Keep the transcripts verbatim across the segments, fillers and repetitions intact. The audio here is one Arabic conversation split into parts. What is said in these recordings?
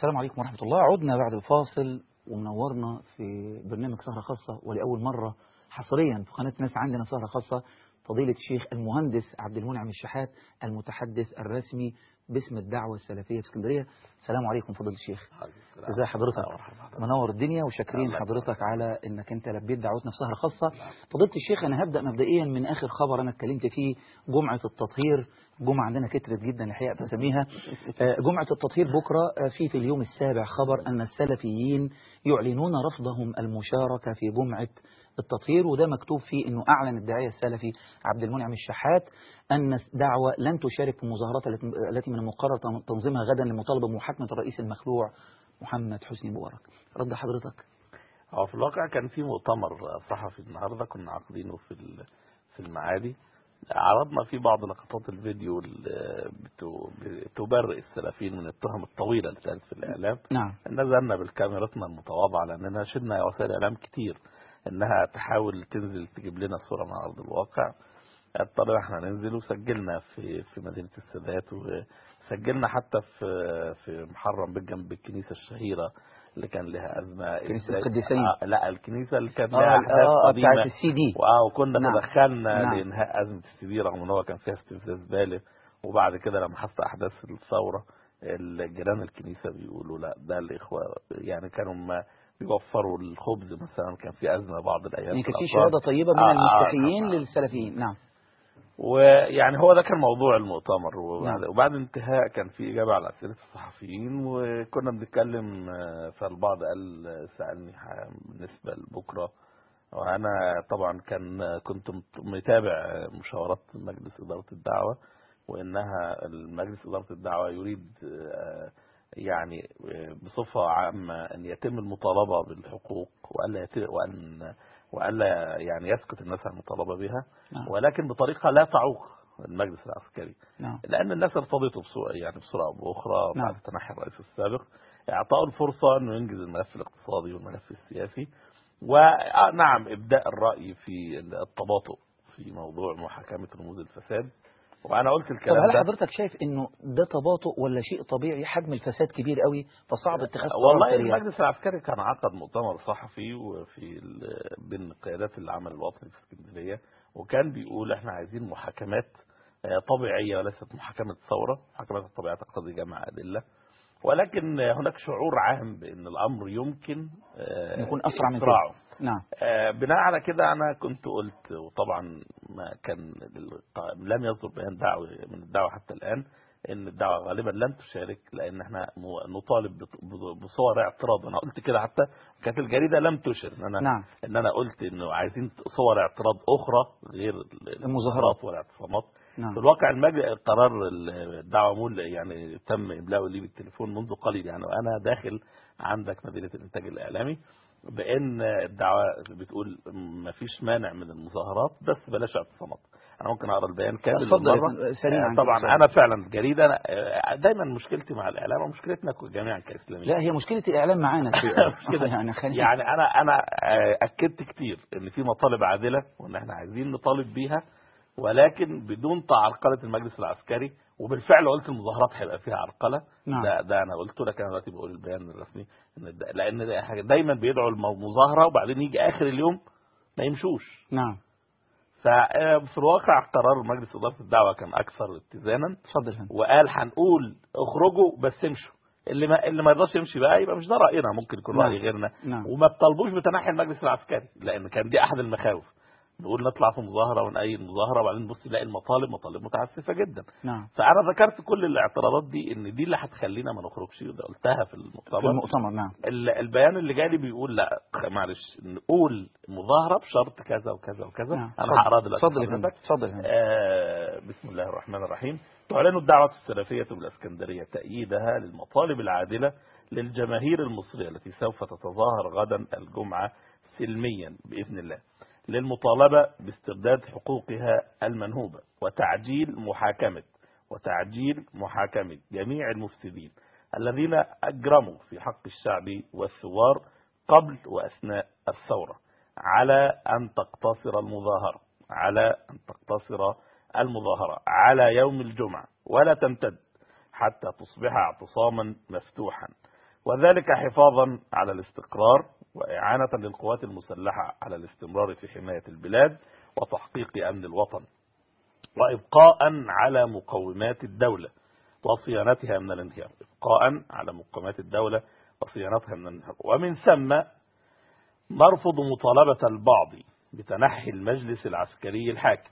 السلام عليكم ورحمة الله. عدنا بعد الفاصل ومنورنا في برنامج سهرة خاصة، ولأول مرة حصريا في قناة ناس عندنا سهرة خاصة فضيلة الشيخ المهندس عبد المنعم الشحات، المتحدث الرسمي باسم الدعوة السلفية في اسكندرية. السلام عليكم فضيلة الشيخ، ازي حضرتك؟ منور الدنيا وشاكرين حضرتك على انك انت لبيت دعوتنا في سهرة خاصة. فضيلة الشيخ انا هبدأ مبدئيا من اخر خبر انا اتكلمت فيه، جمعة التطهير. جمعة عندنا كترت جدا الحقيقة تسميها جمعة التطهير بكرة. في في اليوم السابع خبر ان السلفيين يعلنون رفضهم المشاركة في جمعة التطهير، وده مكتوب فيه انه اعلن الداعية السلفي عبد المنعم الشحات ان دعوة لن تشارك في المظاهرات التي من المقرر تنظيمها غدا لمطالبة بمحاكمة الرئيس المخلوع محمد حسني مبارك. رد حضرتك؟ هو في الواقع كان في مؤتمر صحفي النهارده كنا عاقدينه في في المعادي، عرضنا فيه بعض لقطات الفيديو اللي بتبرئ السلفيين من التهم الطويله اللي كانت في الاعلام. نعم. نزلنا بالكاميراتنا المتواضعه لاننا شلنا وسائل اعلام كتير انها تحاول تنزل تجيب لنا صوره من ارض الواقع. اضطرينا احنا ننزل وسجلنا في في مدينه السادات، وسجلنا حتى في في محرم بيت جنب الكنيسه الشهيره اللي كان لها ازمه. كنيسه القديسين؟ آه لا، الكنيسه اللي كانت آه لها احداث آه قديمه بتاعت السي دي. وكنا نعم. تدخلنا نعم. لانهاء ازمه السي دي رغم ان هو كان فيها استفزاز بالغ. وبعد كده لما حصل احداث الثوره الجيران الكنيسه بيقولوا لا ده الاخوه يعني كانوا ما بيوفروا الخبز مثلا، كان في ازمه بعض الايام. يعني كان في شهاده طيبه من آه المسيحيين آه آه للسلفيين. نعم. ويعني هو ده كان موضوع المؤتمر. وبعد, نعم. وبعد انتهاء كان في إجابة على أسئلة الصحفيين وكنا بنتكلم، فالبعض قال سألني بالنسبة لبكرة، وأنا طبعا كان كنت متابع مشاورات مجلس إدارة الدعوة، وإنها المجلس إدارة الدعوة يريد يعني بصفة عامة أن يتم المطالبة بالحقوق وألا يتم وأن وألا يعني يسكت الناس عن المطالبة بها. نعم. ولكن بطريقة لا تعوق المجلس العسكري. نعم. لأن الناس ارتضته بصورة يعني بصورة أو بأخرى نعم. بعد تنحي الرئيس السابق، إعطاء الفرصة أنه ينجز الملف الاقتصادي والملف السياسي، ونعم إبداء الرأي في التباطؤ في موضوع محاكمة رموز الفساد. وانا قلت الكلام طب هل ده. حضرتك شايف انه ده تباطؤ ولا شيء طبيعي؟ حجم الفساد كبير قوي فصعب اتخاذ قرار والله سريع. المجلس العسكري كان عقد مؤتمر صحفي وفي بين قيادات العمل الوطني في اسكندريه، وكان بيقول احنا عايزين محاكمات طبيعيه وليست محاكمه ثوره. محاكمات الطبيعيه تقتضي جمع ادله، ولكن هناك شعور عام بان الامر يمكن يكون اسرع من إسراعه. كده. نعم. بناء على كده انا كنت قلت، وطبعا ما كان لم يصدر بيان دعوه من الدعوه حتى الان، ان الدعوه غالبا لن تشارك لان احنا نطالب بصور اعتراض. انا قلت كده حتى كانت الجريده لم تشر ان انا نعم. ان انا قلت انه عايزين صور اعتراض اخرى غير المظاهرات والاعتصامات. نعم. في الواقع المجلس قرار الدعوه مول يعني تم املاؤه لي بالتليفون منذ قليل، يعني وانا داخل عندك مدينه الانتاج الاعلامي، بان الدعوه بتقول ما فيش مانع من المظاهرات بس بلاش اعتصامات. انا ممكن اقرا البيان كامل مره سريعا. طبعا انا فعلا الجريده أنا دايما مشكلتي مع الاعلام ومشكلتنا جميعا كاسلاميين. لا هي مشكله الاعلام معانا كده يعني يعني انا انا اكدت كتير ان في مطالب عادله وان احنا عايزين نطالب بيها، ولكن بدون تعرقله المجلس العسكري. وبالفعل قلت المظاهرات هيبقى فيها عرقله. نعم. ده ده انا قلته، لكن انا دلوقتي بقول البيان الرسمي ان لان دايما بيدعوا المظاهره وبعدين يجي اخر اليوم ما يمشوش. نعم. ففي الواقع قرار مجلس اداره الدعوه كان اكثر اتزانا. اتفضل. وقال هنقول اخرجوا بس امشوا، اللي ما اللي ما يرضاش يمشي بقى يبقى مش ده راينا، ممكن يكون راي غيرنا. نعم. وما تطالبوش بتنحي المجلس العسكري لان كان دي احد المخاوف. نقول نطلع في مظاهره ونأيد مظاهره وبعدين نبص نلاقي المطالب مطالب متعسفه جدا. نعم. فانا ذكرت كل الاعتراضات دي ان دي اللي هتخلينا ما نخرجش، وده قلتها في المؤتمر. في المؤتمر. نعم. البيان اللي جالي بيقول لا معلش نقول مظاهره بشرط كذا وكذا وكذا. نعم. انا هقرا دلوقتي. اتفضل يا فندم. اتفضل. آه بسم الله الرحمن الرحيم. تعلن الدعوه السلفيه بالاسكندريه تأييدها للمطالب العادله للجماهير المصريه التي سوف تتظاهر غدا الجمعه سلميا باذن الله، للمطالبة باسترداد حقوقها المنهوبة وتعجيل محاكمة وتعجيل محاكمة جميع المفسدين الذين أجرموا في حق الشعب والثوار قبل وأثناء الثورة، على أن تقتصر المظاهرة على أن تقتصر المظاهرة على يوم الجمعة ولا تمتد حتى تصبح اعتصاما مفتوحا وذلك حفاظا على الاستقرار وإعانة للقوات المسلحة على الاستمرار في حماية البلاد وتحقيق أمن الوطن، وإبقاء على مقومات الدولة وصيانتها من الانهيار إبقاء على مقومات الدولة وصيانتها من الانهيار ومن ثم نرفض مطالبة البعض بتنحي المجلس العسكري الحاكم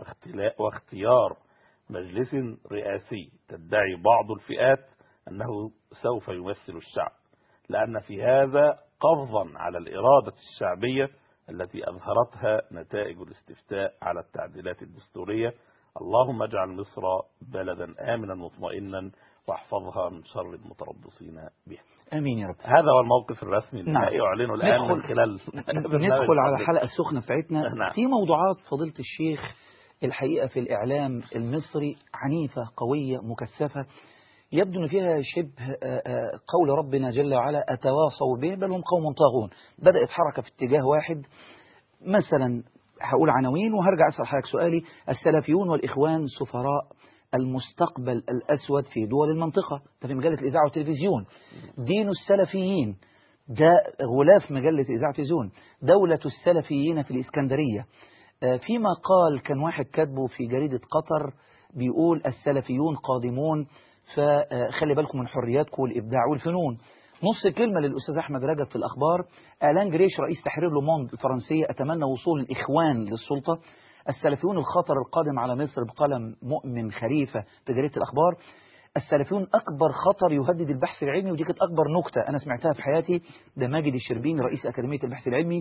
واختيار مجلس رئاسي تدعي بعض الفئات أنه سوف يمثل الشعب، لأن في هذا قفزا على الإرادة الشعبية التي أظهرتها نتائج الاستفتاء على التعديلات الدستورية. اللهم اجعل مصر بلدا آمنا مطمئنا واحفظها من شر المتربصين بها. آمين يا رب. هذا هو الموقف الرسمي النهائي نعم. أعلنه الآن من خلال ندخل على الحلقة السخنة بتاعتنا. نعم. في موضوعات فضيلة الشيخ الحقيقة في الإعلام المصري عنيفة قوية مكثفة، يبدو أن فيها شبه قول ربنا جل وعلا أتواصوا به بل هم قوم طاغون. بدأت حركة في اتجاه واحد، مثلا هقول عناوين وهرجع أسأل حضرتك سؤالي: السلفيون والإخوان سفراء المستقبل الأسود في دول المنطقة. ده في مجلة الإذاعة والتلفزيون. دين السلفيين، ده غلاف مجلة الإذاعة والتلفزيون. دولة السلفيين في الإسكندرية. فيما قال كان واحد كاتبه في جريدة قطر بيقول السلفيون قادمون فخلي بالكم من حرياتكم والإبداع والفنون. نص كلمة للأستاذ أحمد رجب في الأخبار: آلان جريش رئيس تحرير لوموند الفرنسية أتمنى وصول الإخوان للسلطة. السلفيون الخطر القادم على مصر بقلم مؤمن خريفة في جريدة الأخبار. السلفيون أكبر خطر يهدد البحث العلمي، ودي كانت أكبر نكتة أنا سمعتها في حياتي. ده ماجد الشربيني رئيس أكاديمية البحث العلمي.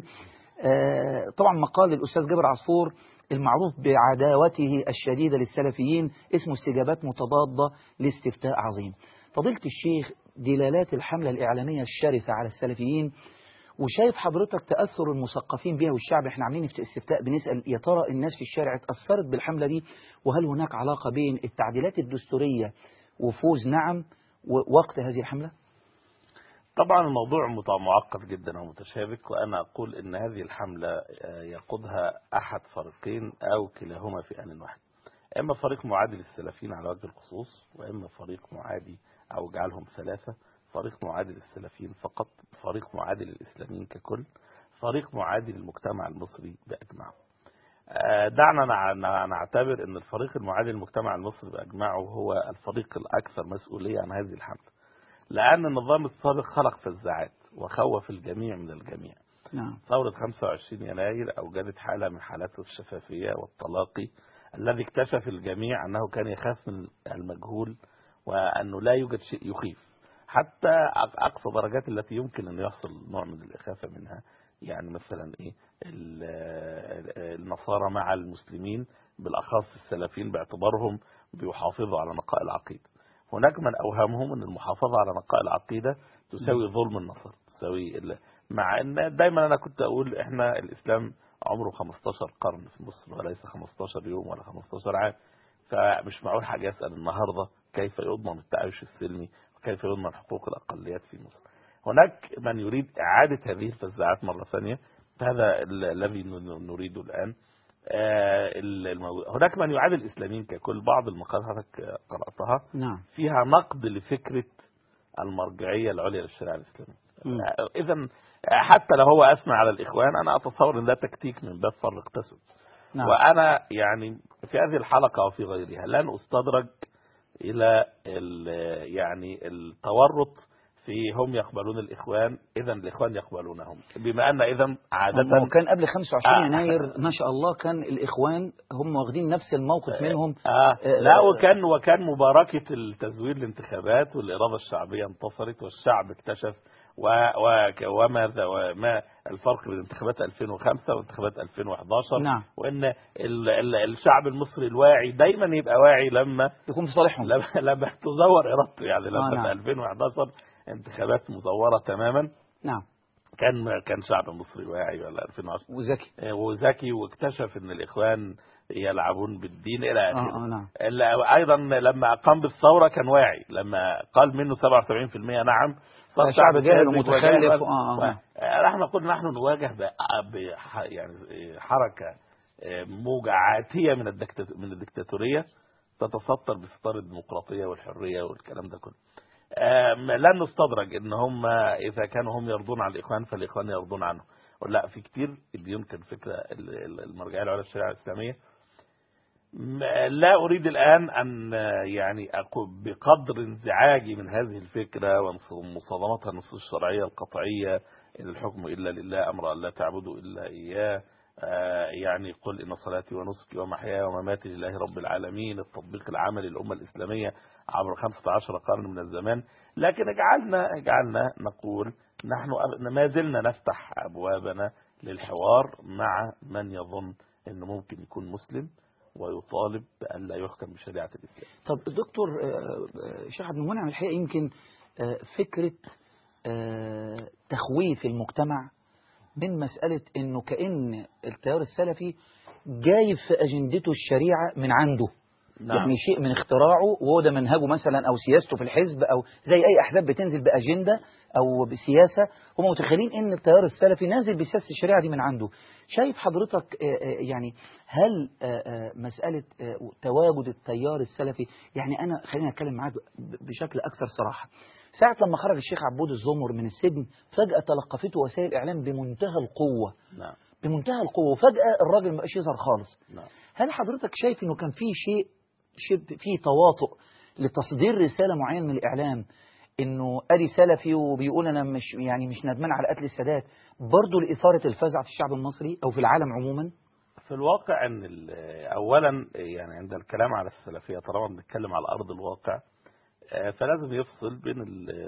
آه طبعا مقال للأستاذ جابر عصفور المعروف بعداوته الشديدة للسلفيين اسمه استجابات متضادة لاستفتاء عظيم. فضيلة الشيخ، دلالات الحملة الإعلامية الشرسة على السلفيين، وشايف حضرتك تأثر المثقفين بها والشعب. احنا عاملين في استفتاء بنسأل يا ترى الناس في الشارع اتأثرت بالحملة دي، وهل هناك علاقة بين التعديلات الدستورية وفوز نعم ووقت هذه الحملة؟ طبعا الموضوع معقد جدا ومتشابك، وأنا أقول إن هذه الحملة يقودها أحد فريقين أو كلاهما في آن واحد، إما فريق معادي للسلفيين على وجه الخصوص، وإما فريق معادي أو جعلهم ثلاثة: فريق معادي للسلفيين فقط، فريق معادي للإسلاميين ككل، فريق معادي للمجتمع المصري بأجمعه. دعنا نعتبر أن الفريق المعادي للمجتمع المصري بأجمعه هو الفريق الأكثر مسؤولية عن هذه الحملة، لأن النظام السابق خلق فزاعات وخوف الجميع من الجميع. نعم. ثورة خمسة وعشرين يناير أوجدت حالة من حالات الشفافية والتلاقي الذي اكتشف الجميع أنه كان يخاف من المجهول وأنه لا يوجد شيء يخيف، حتى أقصى درجات التي يمكن أن يحصل نوع من الإخافة منها. يعني مثلا إيه النصارى مع المسلمين، بالأخص السلفيين باعتبارهم بيحافظوا على نقاء العقيدة. هناك من أوهمهم أن المحافظة على نقاء العقيدة تساوي ظلم النصر، تساوي ال... مع أن دايما أنا كنت أقول إحنا الإسلام عمره خمستاشر قرن في مصر وليس خمستاشر يوم ولا خمستاشر عام، فمش معقول حاجة يسأل النهاردة كيف يضمن التعايش السلمي وكيف يضمن حقوق الأقليات في مصر. هناك من يريد إعادة هذه الفزاعات مرة ثانية، هذا الذي نريده الآن. هناك من يعادل الإسلاميين ككل. بعض المقالات قرأتها نعم. فيها نقد لفكرة المرجعية العليا للشريعة الإسلامية. إذا حتى لو هو أثنى على الإخوان، أنا أتصور أن ده تكتيك من باب فرق تسد. نعم. وأنا يعني في هذه الحلقة وفي غيرها لن أستدرج إلى يعني التورط في هم يقبلون الإخوان إذا الإخوان يقبلونهم، بما أن إذا عادة وكان قبل خمسة وعشرين يناير ما شاء الله كان الإخوان هم واخدين نفس الموقف منهم. آه آه لا وكان وكان مباركة التزوير الانتخابات والإرادة الشعبية انتصرت والشعب اكتشف وماذا وما الفرق بين انتخابات ألفين وخمسة وانتخابات ألفين وإحداشر. نعم. وان الشعب المصري الواعي دايما يبقى واعي لما يكون في صالحهم، لما, لما تزور إرادته. يعني لما آه نعم. في ألفين وإحداشر انتخابات مزورة تماما. نعم. كان كان شعب مصري واعي ولا ألفين وعشرة وذكي وذكي واكتشف ان الإخوان يلعبون بالدين الى اخره. آه آه نعم. ايضا لما قام بالثوره كان واعي، لما قال منه سبعة وسبعين بالمئة نعم صار شعب جاهل ومتخلف. اه نحن نقول نحن نواجه ب يعني حركه موجة عاتيه من من الدكتاتوريه تتسطر بستار الديمقراطيه والحريه والكلام ده كله. لن نستدرج ان هم اذا كانوا هم يرضون عن الاخوان فالاخوان يرضون عنه. لا، في كتير يمكن فكره المرجعيه العليا للشريعه الاسلاميه. لا اريد الان ان يعني اقول بقدر انزعاجي من هذه الفكره ومصادمتها النصوص الشرعيه القطعيه ان الحكم الا لله امر ان لا تعبدوا الا اياه، يعني قل ان صلاتي ونسكي ومحياي ومماتي لله رب العالمين، التطبيق العملي للامه الاسلاميه عبر خمسة عشر قرن من الزمان. لكن اجعلنا اجعلنا نقول نحن ما زلنا نفتح ابوابنا للحوار مع من يظن انه ممكن يكون مسلم ويطالب بأن لا يحكم بشريعة الإسلام. طب دكتور شيخ عبد المنعم، الحقيقة يمكن فكرة تخويف المجتمع من مسألة انه كأن التيار السلفي جايب في أجندته الشريعة من عنده. نعم. يعني شيء من اختراعه، وهو ده منهجه مثلا او سياسته في الحزب، او زي اي احزاب بتنزل باجنده او بسياسه، هم متخيلين ان التيار السلفي نازل بسياسه الشريعه دي من عنده. شايف حضرتك يعني هل مساله تواجد التيار السلفي، يعني انا خلينا اتكلم معاك بشكل اكثر صراحه، ساعه لما خرج الشيخ عبود الزمر من السجن فجاه تلقفته وسائل الاعلام بمنتهى القوه. نعم. بمنتهى القوه، وفجاه الراجل ما بقاش يظهر خالص. نعم. هل حضرتك شايف انه كان في شيء شبه في تواطؤ لتصدير رسالة معينة من الإعلام إنه أدي سلفي وبيقول أنا مش يعني مش ندمان على قتل السادات، برضه لإثارة الفزع في الشعب المصري أو في العالم عموما؟ في الواقع أن أولا يعني عند الكلام على السلفية طالما بنتكلم على أرض الواقع فلازم يفصل بين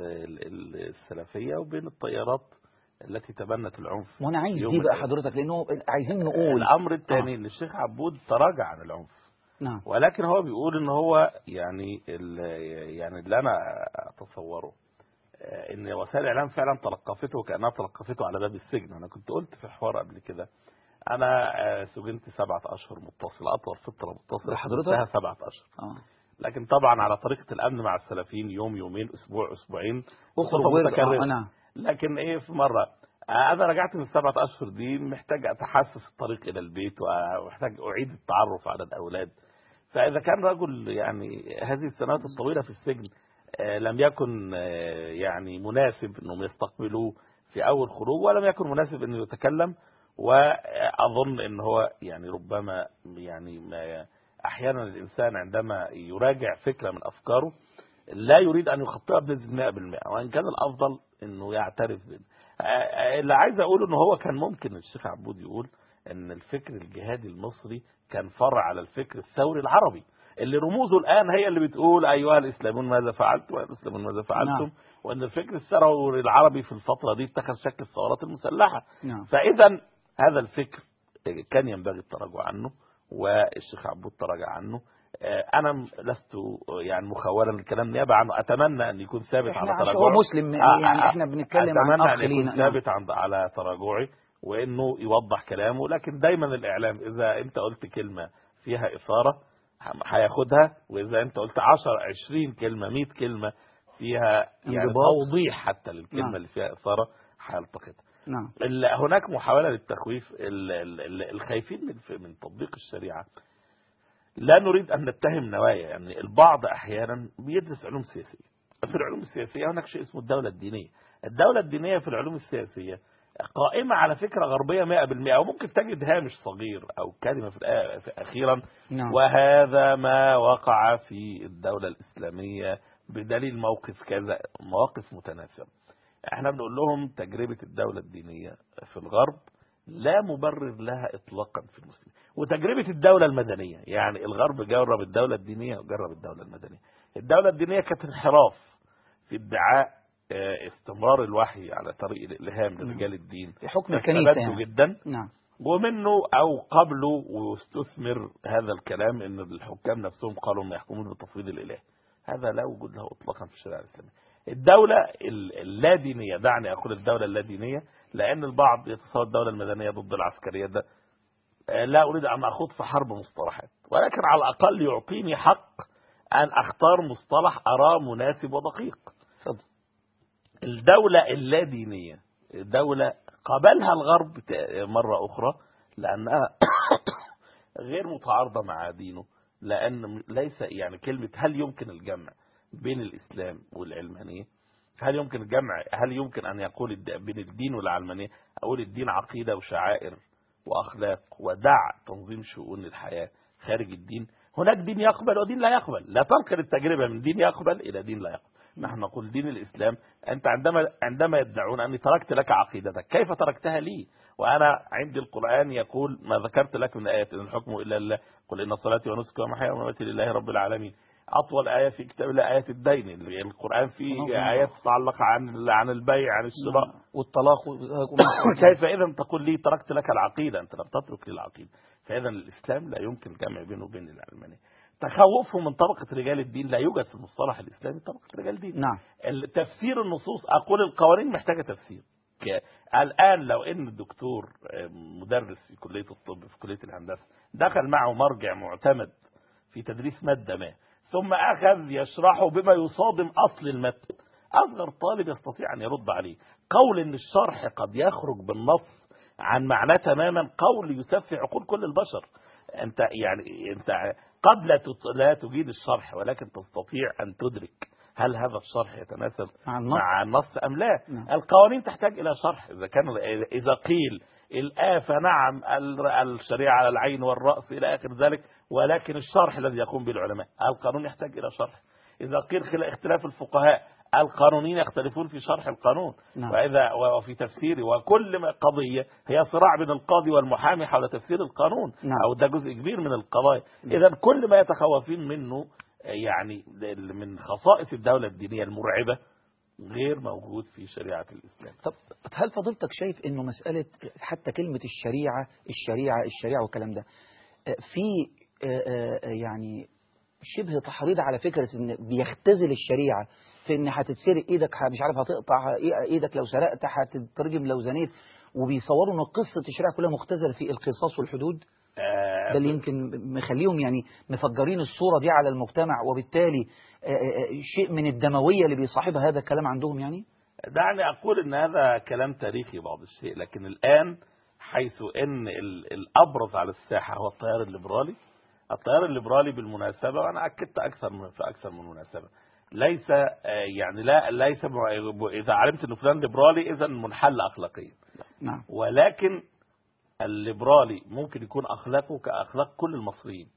السلفية وبين التيارات التي تبنت العنف. وأنا عايز دي بقى حضرتك، لأنه عايزين نقول الأمر الثاني إن الشيخ عبود تراجع عن العنف. نعم. ولكن هو بيقول ان هو يعني يعني اللي انا اتصوره ان وسائل الاعلام فعلا تلقفته كانها تلقفته على باب السجن. انا كنت قلت في حوار قبل كده انا سجنت سبعة اشهر متصله، اطول فتره متصله حضرتك سبعة اشهر. اه لكن طبعا على طريقه الامن مع السلفيين يوم يومين اسبوع اسبوعين اخرج. انا لكن ايه في مره انا رجعت من السبعة اشهر دي محتاج اتحسس الطريق الى البيت ومحتاج اعيد التعرف على الاولاد. فإذا كان رجل يعني هذه السنوات الطويلة في السجن لم يكن يعني مناسب أنهم يستقبلوه في أول خروج، ولم يكن مناسب أنه يتكلم، وأظن أنه هو يعني ربما يعني ما أحيانا الإنسان عندما يراجع فكرة من أفكاره لا يريد أن يخطئها بنسبة مئة بالمئة، وإن كان الأفضل أنه يعترف به. اللي عايز أقوله أنه هو كان ممكن الشيخ عبود يقول أن الفكر الجهادي المصري كان فرع على الفكر الثوري العربي اللي رموزه الآن هي اللي بتقول أيها الإسلامون ماذا فعلتم وأيها الإسلامون ماذا فعلتم. نعم. وأن الفكر الثوري العربي في الفترة دي اتخذ شكل الثورات المسلحة. نعم. فإذا هذا الفكر كان ينبغي التراجع عنه، والشيخ عبود تراجع عنه. أنا لست يعني مخولا الكلام نيابة عنه، أتمنى أن يكون ثابت على تراجعه. هو مسلم يعني احنا بنتكلم عن أتمنى أن يكون ثابت على تراجعي وانه يوضح كلامه. لكن دايما الاعلام اذا انت قلت كلمة فيها اثارة هياخدها، واذا انت قلت عشر عشرين كلمة مئة كلمة فيها يعني توضيح حتى للكلمة نعم. اللي فيها اثارة هيلتقطها. نعم. هناك محاولة للتخويف الخايفين من من تطبيق الشريعة. لا نريد ان نتهم نوايا، يعني البعض احيانا بيدرس علوم سياسية. في العلوم السياسية هناك شيء اسمه الدولة الدينية. الدولة الدينية في العلوم السياسية قائمة على فكرة غربية مئة بالمئة، وممكن تجد هامش صغير أو كلمة في أخيرا. نعم. وهذا ما وقع في الدولة الإسلامية بدليل موقف كذا، مواقف متناسبة. احنا بنقول لهم تجربة الدولة الدينية في الغرب لا مبرر لها إطلاقا في المسلمين، وتجربة الدولة المدنية يعني الغرب جرب الدولة الدينية وجرب الدولة المدنية. الدولة الدينية كانت انحراف في ادعاء استمرار الوحي على طريق الإلهام لرجال الدين في حكم الكنيسة يعني. جدا. نعم. ومنه أو قبله واستثمر هذا الكلام إن الحكام نفسهم قالوا ما يحكمون بتفويض الإله. هذا لا وجود له إطلاقا في الشريعة الإسلامية. الدولة اللادينية، دعني أقول الدولة اللادينية لأن البعض يتصور الدولة المدنية ضد العسكرية، ده لا أريد أن أخوض في حرب مصطلحات، ولكن على الأقل يعطيني حق أن أختار مصطلح أراه مناسب ودقيق. صدق. الدولة اللادينية دولة قبلها الغرب مرة أخرى لأنها غير متعارضة مع دينه، لأن ليس يعني كلمة هل يمكن الجمع بين الإسلام والعلمانية؟ هل يمكن الجمع هل يمكن أن يقول بين الدين والعلمانية أقول الدين عقيدة وشعائر وأخلاق ودع تنظيم شؤون الحياة خارج الدين؟ هناك دين يقبل ودين لا يقبل، لا تنقل التجربة من دين يقبل إلى دين لا يقبل. نحن نقول دين الإسلام. أنت عندما عندما يدعون أني تركت لك عقيدتك، كيف تركتها لي وأنا عندي القرآن يقول ما ذكرت لك من آيات إن الحكم إلا لله قل إن صلاتي ونسكي ومحياي ومماتي لله رب العالمين. أطول آية في كتاب الله آيات الدين، اللي القرآن فيه آيات تتعلق عن عن البيع عن الشراء والطلاق. كيف إذا تقول لي تركت لك العقيدة؟ أنت لم تترك لي العقيدة. فإذا الإسلام لا يمكن جمع بينه وبين العلمانية. تخوفه من طبقة رجال الدين لا يوجد في المصطلح الإسلامي طبقة رجال الدين. نعم. تفسير النصوص أقول القوانين محتاجة تفسير. الآن لو إن الدكتور مدرس في كلية الطب في كلية الهندسة دخل معه مرجع معتمد في تدريس مادة ما ثم أخذ يشرحه بما يصادم أصل المتن، أصغر طالب يستطيع أن يرد عليه. قول إن الشرح قد يخرج بالنص عن معناه تماما قول يسفه عقول كل البشر. أنت يعني أنت قد لا لا تجيد الشرح ولكن تستطيع أن تدرك هل هذا الشرح يتناسب مع النص, مع النص أم لا. نعم. القوانين تحتاج إلى شرح. إذا كان إذا قيل الآفة نعم الشريعة على العين والرأس إلى آخر ذلك، ولكن الشرح الذي يقوم به العلماء. القانون يحتاج إلى شرح. إذا قيل اختلاف الفقهاء القانونيين يختلفون في شرح القانون. نعم. وإذا وفي تفسيره، وكل قضية هي صراع بين القاضي والمحامي حول تفسير القانون. نعم. أو ده جزء كبير من القضايا. إذا كل ما يتخوفين منه يعني من خصائص الدولة الدينية المرعبة غير موجود في شريعة الإسلام. طب هل فضلتك شايف إنه مسألة حتى كلمة الشريعة الشريعة الشريعة والكلام ده في يعني شبه تحريض على فكرة إن بيختزل الشريعة في إن هتتسرق إيدك مش عارف هتقطع إيدك لو سرقت هتترجم لو زنيت، وبيصوروا إن قصة الشريعة كلها مختزلة في القصاص والحدود؟ ده اللي يمكن مخليهم يعني مفجرين الصورة دي على المجتمع، وبالتالي شيء من الدموية اللي بيصاحبها هذا الكلام عندهم. يعني دعني أقول إن هذا كلام تاريخي بعض الشيء، لكن الآن حيث إن الأبرز على الساحة هو التيار الليبرالي. التيار الليبرالي بالمناسبة، وأنا أكدت أكثر من في أكثر من مناسبة، ليس يعني لا ليس إذا علمت إنه فلان ليبرالي إذا منحل أخلاقيا. نعم. ولكن الليبرالي ممكن يكون أخلاقه كأخلاق كل المصريين،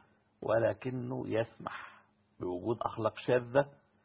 ولكنه يسمح بوجود أخلاق شاذة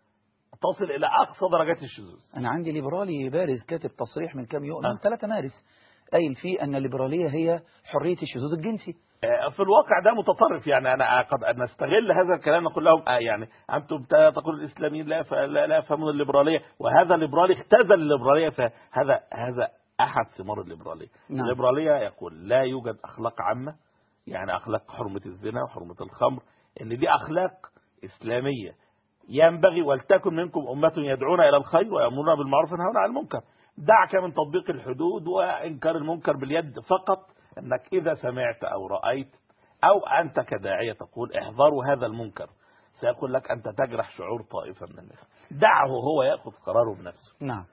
تصل إلى أقصى درجات الشذوذ. أنا عندي ليبرالي بارز كاتب تصريح من كام يوم من ثلاثة مارس قايل فيه أن الليبرالية هي حرية الشذوذ الجنسي. في الواقع ده متطرف. يعني أنا قد نستغل هذا الكلام نقول لهم يعني أنتم تقول الإسلاميين لا لا يفهمون الليبرالية، وهذا الليبرالي اختزل الليبرالية. فهذا هذا أحد ثمار الليبرالية. نعم. الليبرالية يقول لا يوجد أخلاق عامة، يعني أخلاق حرمة الزنا وحرمة الخمر، إن دي أخلاق إسلامية ينبغي ولتكن منكم أمة يدعون إلى الخير ويأمرون بالمعروف وينهون عن المنكر. دعك من تطبيق الحدود وإنكار المنكر باليد فقط، أنك إذا سمعت أو رأيت أو أنت كداعية تقول احذروا هذا المنكر، سيقول لك أنت تجرح شعور طائفة من الناس. دعه هو يأخذ قراره بنفسه. نعم.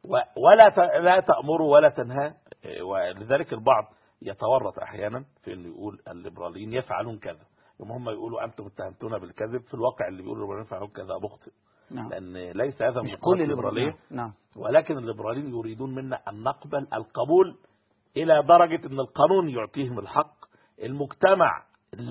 ولا لا تأمره ولا تنهى. ولذلك البعض يتورط أحيانا في اللي يقول الليبراليين يفعلون كذا، يوم هم يقولوا أنتم اتهمتونا بالكذب. في الواقع اللي بيقولوا الليبراليين يفعلون كذا مخطئ. نعم. لأن ليس هذا مش كل الليبراليين. نعم. ولكن الليبراليين يريدون منا أن نقبل القبول إلى درجة أن القانون يعطيهم الحق. المجتمع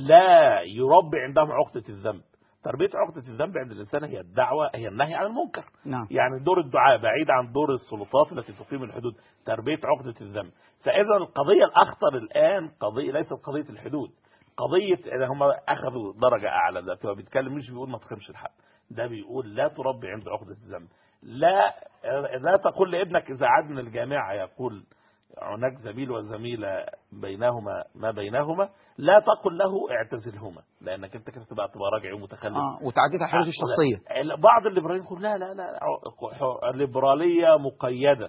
لا يربي عندهم عقدة الذنب. تربية عقدة الذنب عند الإنسان هي الدعوة، هي النهي عن المنكر. نعم. يعني دور الدعاء بعيد عن دور السلطات التي تقيم الحدود، تربية عقدة الذنب. فإذا القضية الأخطر الآن قضية ليست قضية الحدود، قضية إذا هم أخذوا درجة أعلى. ده هو بيتكلم مش بيقول ما تخرمش الحد، ده بيقول لا تربي عند عقدة الذنب. لا لا تقول لابنك إذا عاد من الجامعة يقول هناك زميل وزميلة بينهما ما بينهما، لا تقل له اعتزلهما، لأنك أنت كده تبقى تبقى راجع ومتخلف. آه وتعديت حدود الشخصية. بعض الليبراليين يقول لا لا لا الليبرالية مقيدة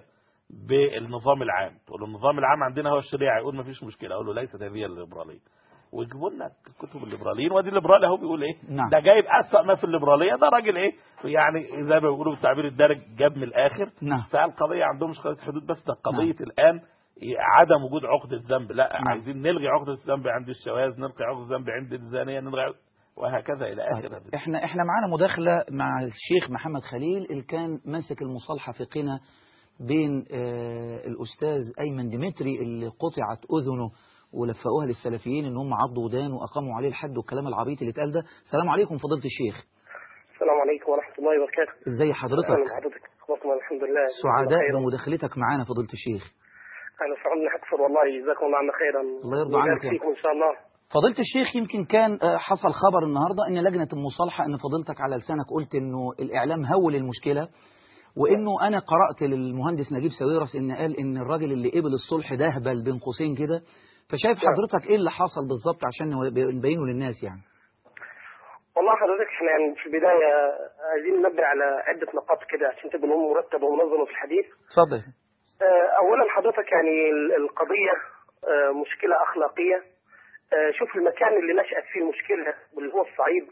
بالنظام العام. تقول له النظام العام عندنا هو الشريعة، يقول ما فيش مشكلة. أقول له ليست هذه الليبرالية. ويجيبوا لنا كتب الليبراليين، ودي الليبرالية هو بيقول ايه. نعم. ده جايب أسوأ ما في الليبرالية. ده راجل ايه يعني زي ما بيقولوا بالتعبير الدارج جاب من الآخر. نعم. فالقضية عندهم مش قضية حدود بس، ده قضية نعم. الآن عدم وجود عقدة الذنب. لا. نعم. عايزين نلغي عقدة الذنب عند الشواذ، نلغي عقدة الذنب عند الزانية، نلغي وهكذا إلى آخر هذا. احنا احنا معانا مداخلة مع الشيخ محمد خليل اللي كان ماسك المصالحة في قنا بين آه الأستاذ أيمن ديمتري اللي قطعت أذنه ولفقوها للسلفيين إن هم عضوا ودان وأقاموا عليه الحد والكلام العبيط اللي اتقال ده. السلام عليكم فضيلة الشيخ. السلام عليكم ورحمة الله وبركاته. ازي حضرتك؟ أهلا بحضرتك. أخباركم الحمد لله. سعداء بمداخلتك معانا فضيلة الشيخ. أنا سعدنا أكثر والله، جزاكم الله عنا خيرا. الله يرضى عنك فيكم إن شاء الله. فضيلة الشيخ، يمكن كان حصل خبر النهاردة ان لجنة المصالحة، ان فضيلتك على لسانك قلت انه الاعلام هول المشكلة، وانه انا قرأت للمهندس نجيب ساويرس ان قال ان الراجل اللي قبل الصلح ده هبل بين قوسين كده. فشايف حضرتك ايه اللي حصل بالظبط عشان نبينه للناس يعني؟ والله حضرتك احنا يعني في البداية عايزين ننبه على عدة نقاط كده عشان تبقى الامور مرتبة ومنظمة في الحديث. اتفضل. اولا حضرتك يعني القضية مشكلة اخلاقية. شوف المكان اللي نشأت فيه المشكلة واللي هو الصعيد،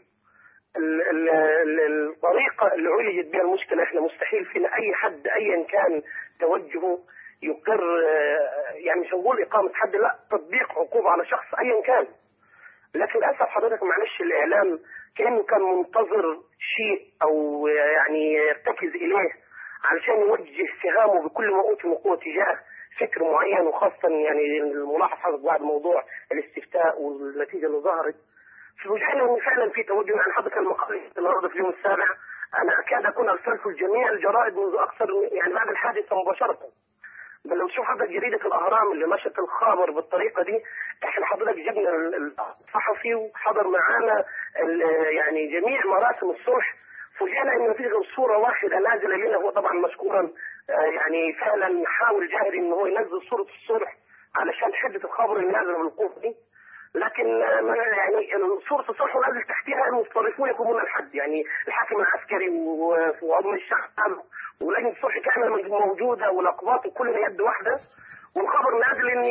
الطريقة اللي عولجت بها المشكلة احنا مستحيل فينا اي حد ايا كان توجهه يقر، يعني مش هنقول اقامة حد، لا، تطبيق عقوبة على شخص ايا كان. لكن للاسف حضرتك معلش الاعلام كانه كان منتظر شيء او يعني يرتكز اليه علشان يوجه سهامه بكل ما اوتي من قوه تجاه فكر معين، وخاصه يعني الملاحظ حضرتك بعد موضوع الاستفتاء والنتيجه اللي ظهرت في وجهنا ان فعلا في توجه. عن حضرتك المقال النهارده في اليوم السابع انا اكاد اكون ارسلته لجميع الجرائد منذ اكثر يعني بعد الحادثه مباشره. بل لو تشوف حضرتك جريدة الأهرام اللي نشرت الخبر بالطريقة دي، احنا حضرتك جبنا الصحفي وحضر معانا يعني جميع مراسم الصلح، فوجئنا ان في غير صورة واحدة نازلة لنا. هو طبعا مشكورا يعني فعلا حاول جاهد ان هو ينزل صورة الصلح علشان حدة الخبر اللي نازل من القوة دي، لكن يعني صورة الصلح ونازل تحتها المتطرفون يقومون الحد، يعني الحاكم العسكري وعظم الشعب ولجنة الصلح كاملة موجودة والأقباط وكلنا يد واحدة، والخبر نازل ان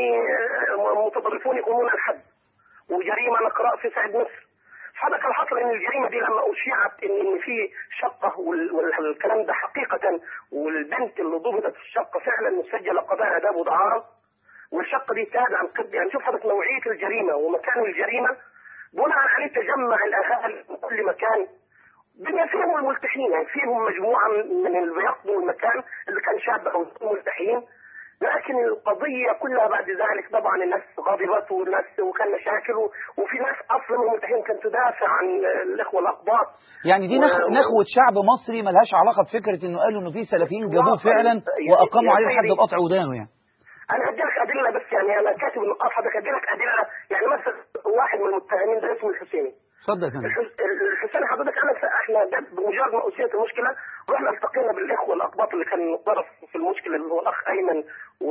متطرفون يقومون الحد وجريمة نقراء في سعد مصر. حضرتك الحصل ان الجريمة دي لما اشيعت ان ان في شقة والكلام ده حقيقة، والبنت اللي ضبطت في الشقة فعلا مسجلة قضاء آداب ودعارة، والشقة دي تابعة عن قد يعني شوف حضرتك نوعية الجريمة ومكان الجريمة، بناء عليه تجمع الأهالي من كل مكان بما فيهم الملتحين، يعني فيهم مجموعة من اللي بيقضوا المكان اللي كان شاب أو ملتحين. لكن القضية كلها بعد ذلك طبعا الناس غضبت والناس وكان مشاكل، وفي ناس أصلا من الملتحين كانت تدافع عن الإخوة الأقباط. يعني دي و... نخوة شعب مصري ملهاش علاقة بفكرة إنه قالوا إنه في سلفيين جابوه فعلا وأقاموا عليه لحد قطع ودانه يعني. أنا هدي لك أدلة، بس يعني أنا كاتب النقاط حضرتك هدي لك أدلة. يعني مثلا واحد من المتهمين ده اسمه الحسيني. اتفضل يا فندم. الحسين حضرتك انا احنا بمجرد ما اثيرت المشكله رحنا التقينا بالاخوه الاقباط اللي كان طرف في المشكله اللي هو الاخ ايمن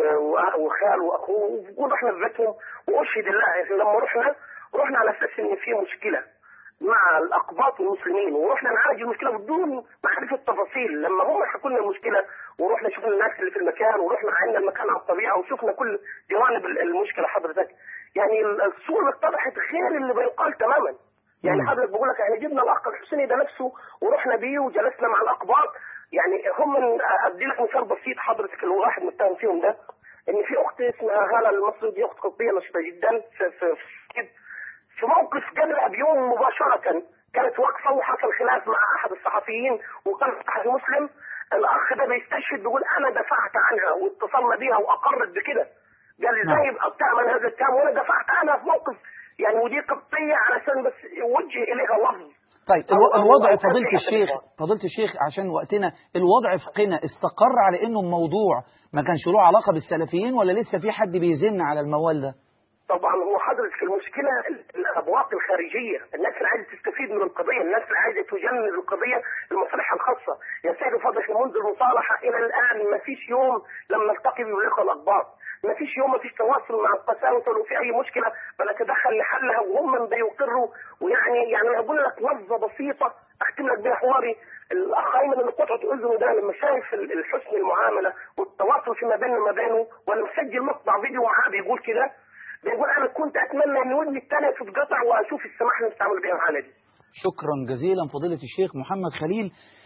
وخاله واخوه، ورحنا في بيتهم واشهد الله لما رحنا رحنا على اساس ان في مشكله مع الاقباط والمسلمين، ورحنا نعالج المشكله بدون معرفه التفاصيل. لما هم حكوا لنا المشكله ورحنا شفنا الناس اللي في المكان ورحنا عينا المكان على الطبيعه وشفنا كل جوانب المشكله حضرتك، يعني الصوره اتضحت غير اللي بيقال تماما. يعني حضرتك بقول لك يعني جبنا الاخ الحسيني ده نفسه ورحنا بيه وجلسنا مع الاقباط. يعني هم ادي لك مثال بسيط حضرتك اللي هو واحد متهم فيهم ده، ان في اخت اسمها هاله المصري، دي اخت قبطيه نشطه جدا في في في, في موقف قبلها بيوم مباشره كانت واقفه وحصل خلاف مع احد الصحفيين وكان احد مسلم. الاخ ده بيستشهد بيقول انا دفعت عنها واتصلنا بيها واقرت بكده. قال ازاي يبقى بتعمل هذا الكلام وانا دفعت عنها في موقف يعني ودي قبطيه علشان بس يوجه اليها لفظ. طيب الوضع فضيلة الشيخ فضيلة الشيخ عشان وقتنا، الوضع في قنا استقر على انه الموضوع ما كانش له علاقه بالسلفيين ولا لسه في حد بيزن على الموال ده؟ طبعا هو حضرتك المشكله الابواق الخارجيه، الناس اللي عايزه تستفيد من القضيه، الناس اللي عايزه تجند القضيه لمصالحها الخاصه. يا سيدي فضلك منذ المصالحه الى الان ما فيش يوم لما نلتقي بالاخوه الاقباط، ما فيش يوم ما فيش تواصل مع القساوسه ولو في اي مشكله بنتدخل لحلها وهم بيقروا. ويعني يعني اقول لك لفظه بسيطه اختم لك بها حواري، الاخ ايمن اللي قطعت اذنه ده لما شايف الحسن المعامله والتواصل فيما بيننا وما بينه، وانا مسجل مقطع فيديو معاه بيقول كده، بيقول انا كنت اتمنى ان ودني الثانيه تتقطع واشوف السماح اللي بتعمل بيها معانا دي. شكرا جزيلا فضيله الشيخ محمد خليل.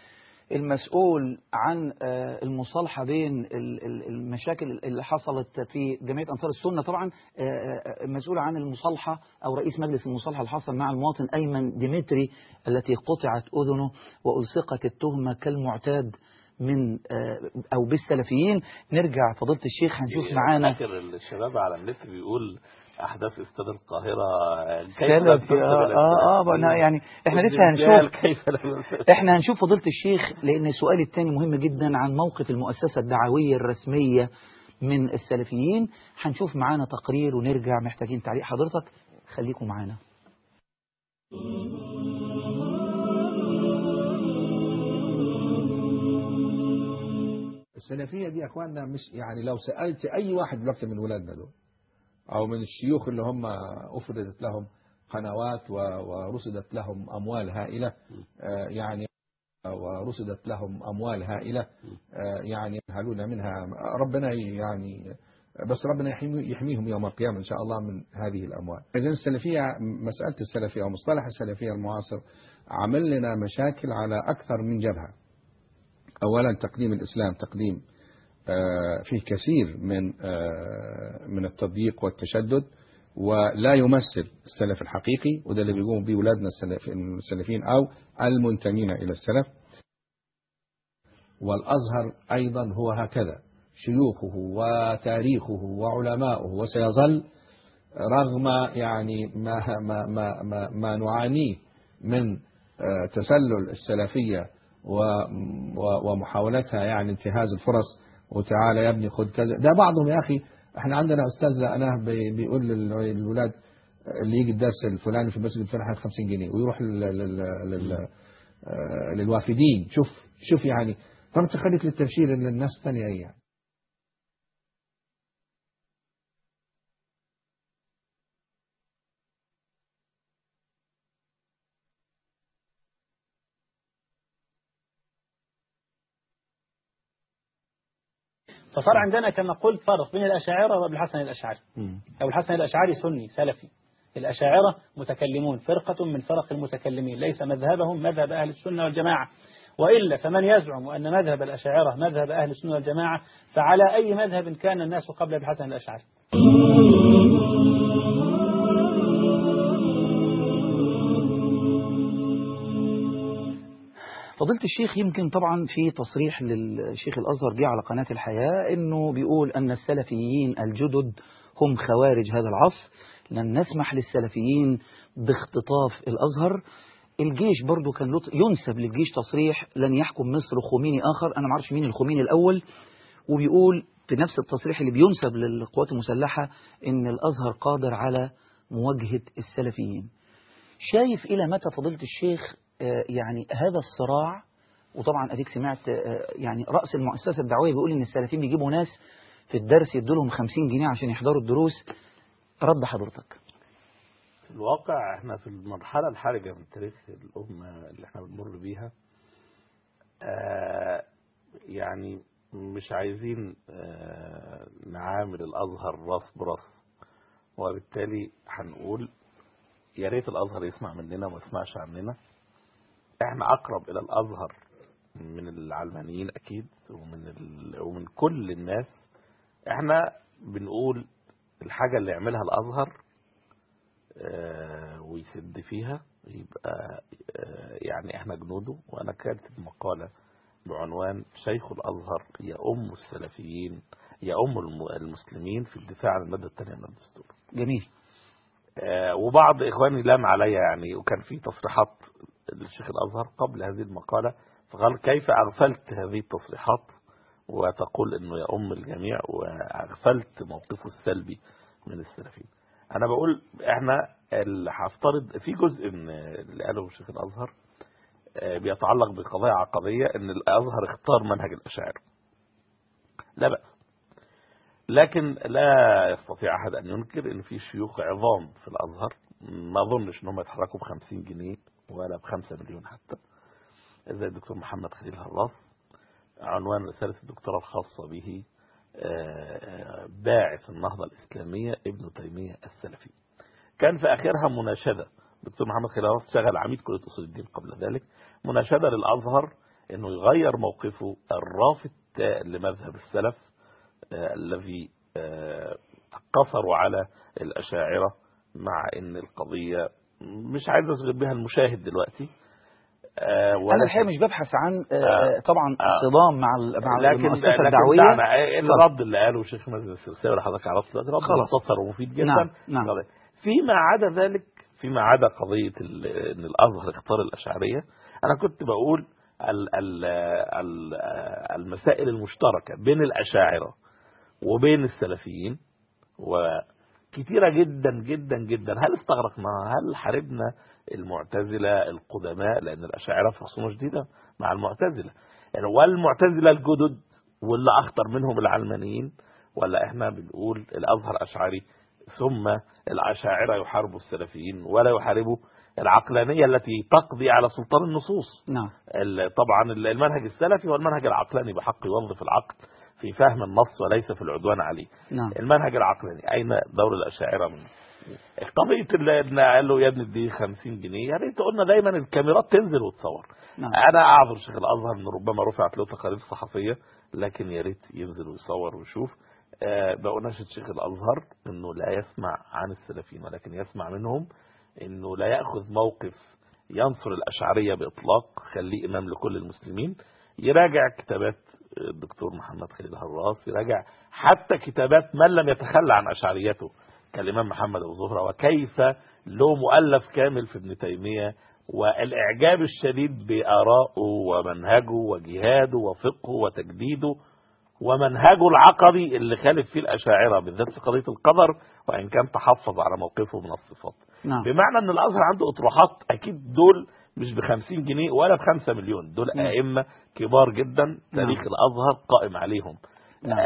المسؤول عن المصالحة بين المشاكل اللي حصلت في جمعية أنصار السنة، طبعا مسؤول عن المصالحة أو رئيس مجلس المصالحة اللي حصل مع المواطن أيمن ديمتري التي قطعت أذنه وألصقت التهمة كالمعتاد من أو بالسلفيين. نرجع فضيلة الشيخ هنشوف معانا آخر الشباب على النت بيقول أحداث استاد القاهرة كيف اه اه اه يعني احنا لسه هنشوف احنا هنشوف فضيلة الشيخ، لأن السؤال الثاني مهم جدا عن موقف المؤسسة الدعوية الرسمية من السلفيين. هنشوف معانا تقرير ونرجع محتاجين تعليق حضرتك، خليكم معانا. السلفية دي يا اخواننا مش يعني لو سألت اي واحد دلوقتي من ولادنا دول او من الشيوخ اللي هم افردت لهم قنوات ورصدت لهم اموال هائلة يعني ورصدت لهم اموال هائلة يعني ينهلون منها، ربنا يعني بس ربنا يحميهم يوم القيامة ان شاء الله من هذه الاموال. اذا السلفية، مسألة السلفية او مصطلح السلفية المعاصر عمل لنا مشاكل على اكثر من جبهة. اولا تقديم الاسلام تقديم فيه كثير من من التضييق والتشدد، ولا يمثل السلف الحقيقي، وده اللي بيقوم به اولادنا السلفيين او المنتمين الى السلف. والازهر ايضا هو هكذا، شيوخه وتاريخه وعلماؤه، وسيظل رغم يعني ما ما ما ما, ما نعانيه من تسلل السلفية ومحاولتها يعني انتهاز الفرص، وتعالى يا ابني خذ كذا. ده بعضهم يا أخي، احنا عندنا أستاذ لقناه بيقول للولاد اللي يجي الدرس الفلاني في المسجد الفلاني هات خمسين جنيه ويروح للوافدين. شوف شوف يعني، طب تخليك للتبشير للناس الثانية ايه يعني. فصار عندنا كما قلت فرق بين الأشاعرة وابن الحسن الأشعري. أبو الحسن الأشعري سني سلفي، الأشاعرة متكلمون، فرقة من فرق المتكلمين، ليس مذهبهم مذهب أهل السنة والجماعة، وإلا فمن يزعم أن مذهب الأشاعرة مذهب أهل السنة والجماعة فعلى أي مذهب كان الناس قبل أبي الحسن الأشعري. فضيلة الشيخ، يمكن طبعا في تصريح للشيخ الأزهر جه على قناة الحياة إنه بيقول أن السلفيين الجدد هم خوارج هذا العصر، لن نسمح للسلفيين باختطاف الأزهر. الجيش برضو كان ينسب للجيش تصريح لن يحكم مصر خميني آخر، أنا معرفش مين الخميني الأول، وبيقول في نفس التصريح اللي بينسب للقوات المسلحة إن الأزهر قادر على مواجهة السلفيين. شايف إلى متى فضيلة الشيخ يعني هذا الصراع؟ وطبعا أديك سمعت يعني رأس المؤسسة الدعوية بيقول إن السلفيين بيجيبوا ناس في الدرس يدولهم خمسين جنيه عشان يحضروا الدروس. رد حضرتك. في الواقع احنا في المرحلة الحرجة من تاريخ الأمة اللي احنا بنمر بيها، آه يعني مش عايزين آه نعامل الأزهر راس براس، وبالتالي هنقول يا ريت الأزهر يسمع مننا وما يسمعش عننا. احنا أقرب إلى الأزهر من العلمانيين أكيد ومن ال... ومن كل الناس. احنا بنقول الحاجة اللي يعملها الأزهر آه ويسد فيها يبقى آه يعني احنا جنوده. وأنا كاتب مقالة بعنوان شيخ الأزهر يؤم السلفيين يؤم المسلمين في الدفاع عن المادة الثانية من الدستور. جميل. آه وبعض إخواني لام عليا يعني، وكان في تصريحات للشيخ الأزهر قبل هذه المقالة فقال كيف أغفلت هذه التصريحات وتقول أنه يؤم الجميع وأغفلت موقفه السلبي من السلفيين. أنا بقول إحنا اللي هفترض في جزء من اللي قاله الشيخ الأزهر بيتعلق بقضايا عقدية، أن الأزهر اختار منهج الأشاعرة، لا بأس، لكن لا يستطيع أحد أن ينكر أن في شيوخ عظام في الأزهر ما أظنش أنهم يتحركوا بخمسين جنيه ولا بخمسة مليون حتى، زي الدكتور محمد خليل هراس. عنوان رسالة الدكتوراه الخاصة به باعث النهضة الإسلامية ابن تيمية السلفي. كان في آخرها مناشدة، الدكتور محمد خليل هراس شغل عميد كلية أصول الدين قبل ذلك، مناشدة للأزهر انه يغير موقفه الرافض لمذهب السلف الذي قصروا على الأشاعرة، مع ان القضية مش عايز اشغل بها المشاهد دلوقتي. انا الحقيقه مش ببحث عن آه طبعا آه صدام مع مع المؤسسه الدعويه. لكن الرد اللي قاله شيخ مجلس السلسله اللي حضرتك عرفت دلوقتي رد مختصر ومفيد جدا. نعم. نعم. فيما عدا ذلك، فيما عدا قضيه ان الازهر اختار الاشعريه، انا كنت بقول ال ال ال المسائل المشتركه بين الاشاعره وبين السلفيين وكثيره جدا جدا جدا. هل استغرقناها؟ هل حاربنا المعتزلة القدماء؟ لأن الأشاعرة في خصومة شديدة مع المعتزلة، يعني والمعتزلة الجدد واللي أخطر منهم العلمانيين، ولا إحنا بنقول الأزهر أشعري ثم الأشاعرة يحاربوا السلفيين ولا يحاربوا العقلانية التي تقضي على سلطان النصوص؟ نعم. طبعا المنهج السلفي والمنهج العقلاني بحق يوظف العقل في فهم النص وليس في العدوان عليه. نعم. المنهج العقلاني أين دور الأشاعرة منه؟ قضية اللي قال له يا ابني دي خمسين جنيه، يا ريت قلنا دايما الكاميرات تنزل وتصور. نعم. انا اعذر شيخ الازهر ان ربما رفعت له تقارير صحفيه، لكن يا ريت ينزل ويصور ويشوف. أه بأناشد شيخ الازهر انه لا يسمع عن السلفيين ولكن يسمع منهم، انه لا ياخذ موقف ينصر الاشعريه باطلاق، خليه امام لكل المسلمين. يراجع كتابات الدكتور محمد خليل هراس، يراجع حتى كتابات من لم يتخلى عن اشعريته كالإمام محمد أبو زهرة، وكيف له مؤلف كامل في ابن تيمية، والإعجاب الشديد بآرائه ومنهجه وجهاده وفقهه وتجديده ومنهجه العقدي اللي خالف فيه الأشاعرة بالذات في قضية القدر، وإن كان تحفظ على موقفه من الصفات. نعم. بمعنى أن الأزهر عنده أطروحات أكيد دول مش بخمسين جنيه ولا بخمسة مليون، دول نعم. أئمة كبار جدا تاريخ نعم. الأزهر قائم عليهم. نعم.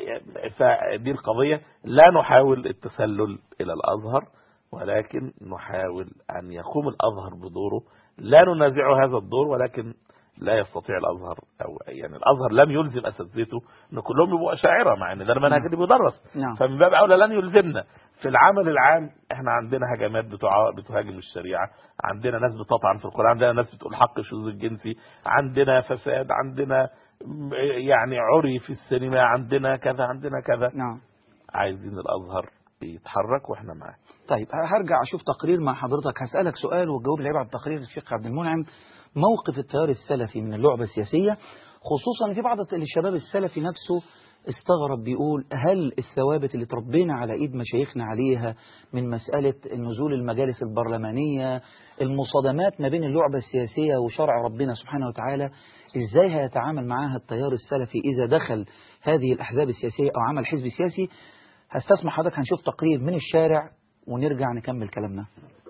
فدي القضية، لا نحاول التسلل إلى الأزهر ولكن نحاول أن يقوم الأزهر بدوره، لا ننازع هذا الدور، ولكن لا يستطيع الأزهر، أو يعني الأزهر لم يلزم أساتذته أن كلهم يبقوا أشاعرة، مع أن ده المنهج اللي بيدرس. نعم. فمن باب أولى لن يلزمنا. في العمل العام احنا عندنا هجمات بتهاجم الشريعة، عندنا ناس بتطعن في القرآن، عندنا ناس بتقول حق الشذوذ الجنسي، عندنا فساد، عندنا يعني عري في السينما، عندنا كذا عندنا كذا. نعم. عايزين الأزهر يتحرك واحنا معاه. طيب هرجع اشوف تقرير مع حضرتك، هسألك سؤال وتجاوب لي بعد التقرير. الشيخ عبد المنعم، موقف التيار السلفي من اللعبة السياسية، خصوصا في بعض الشباب السلفي نفسه استغرب، بيقول هل الثوابت اللي تربينا على ايد مشايخنا عليها من مسألة نزول المجالس البرلمانية، المصادمات ما بين اللعبة السياسية وشرع ربنا سبحانه وتعالى، ازاي هيتعامل معاها التيار السلفي اذا دخل هذه الاحزاب السياسية او عمل حزب سياسي؟ هستسمح حضرتك هنشوف تقرير من الشارع ونرجع نكمل كلامنا.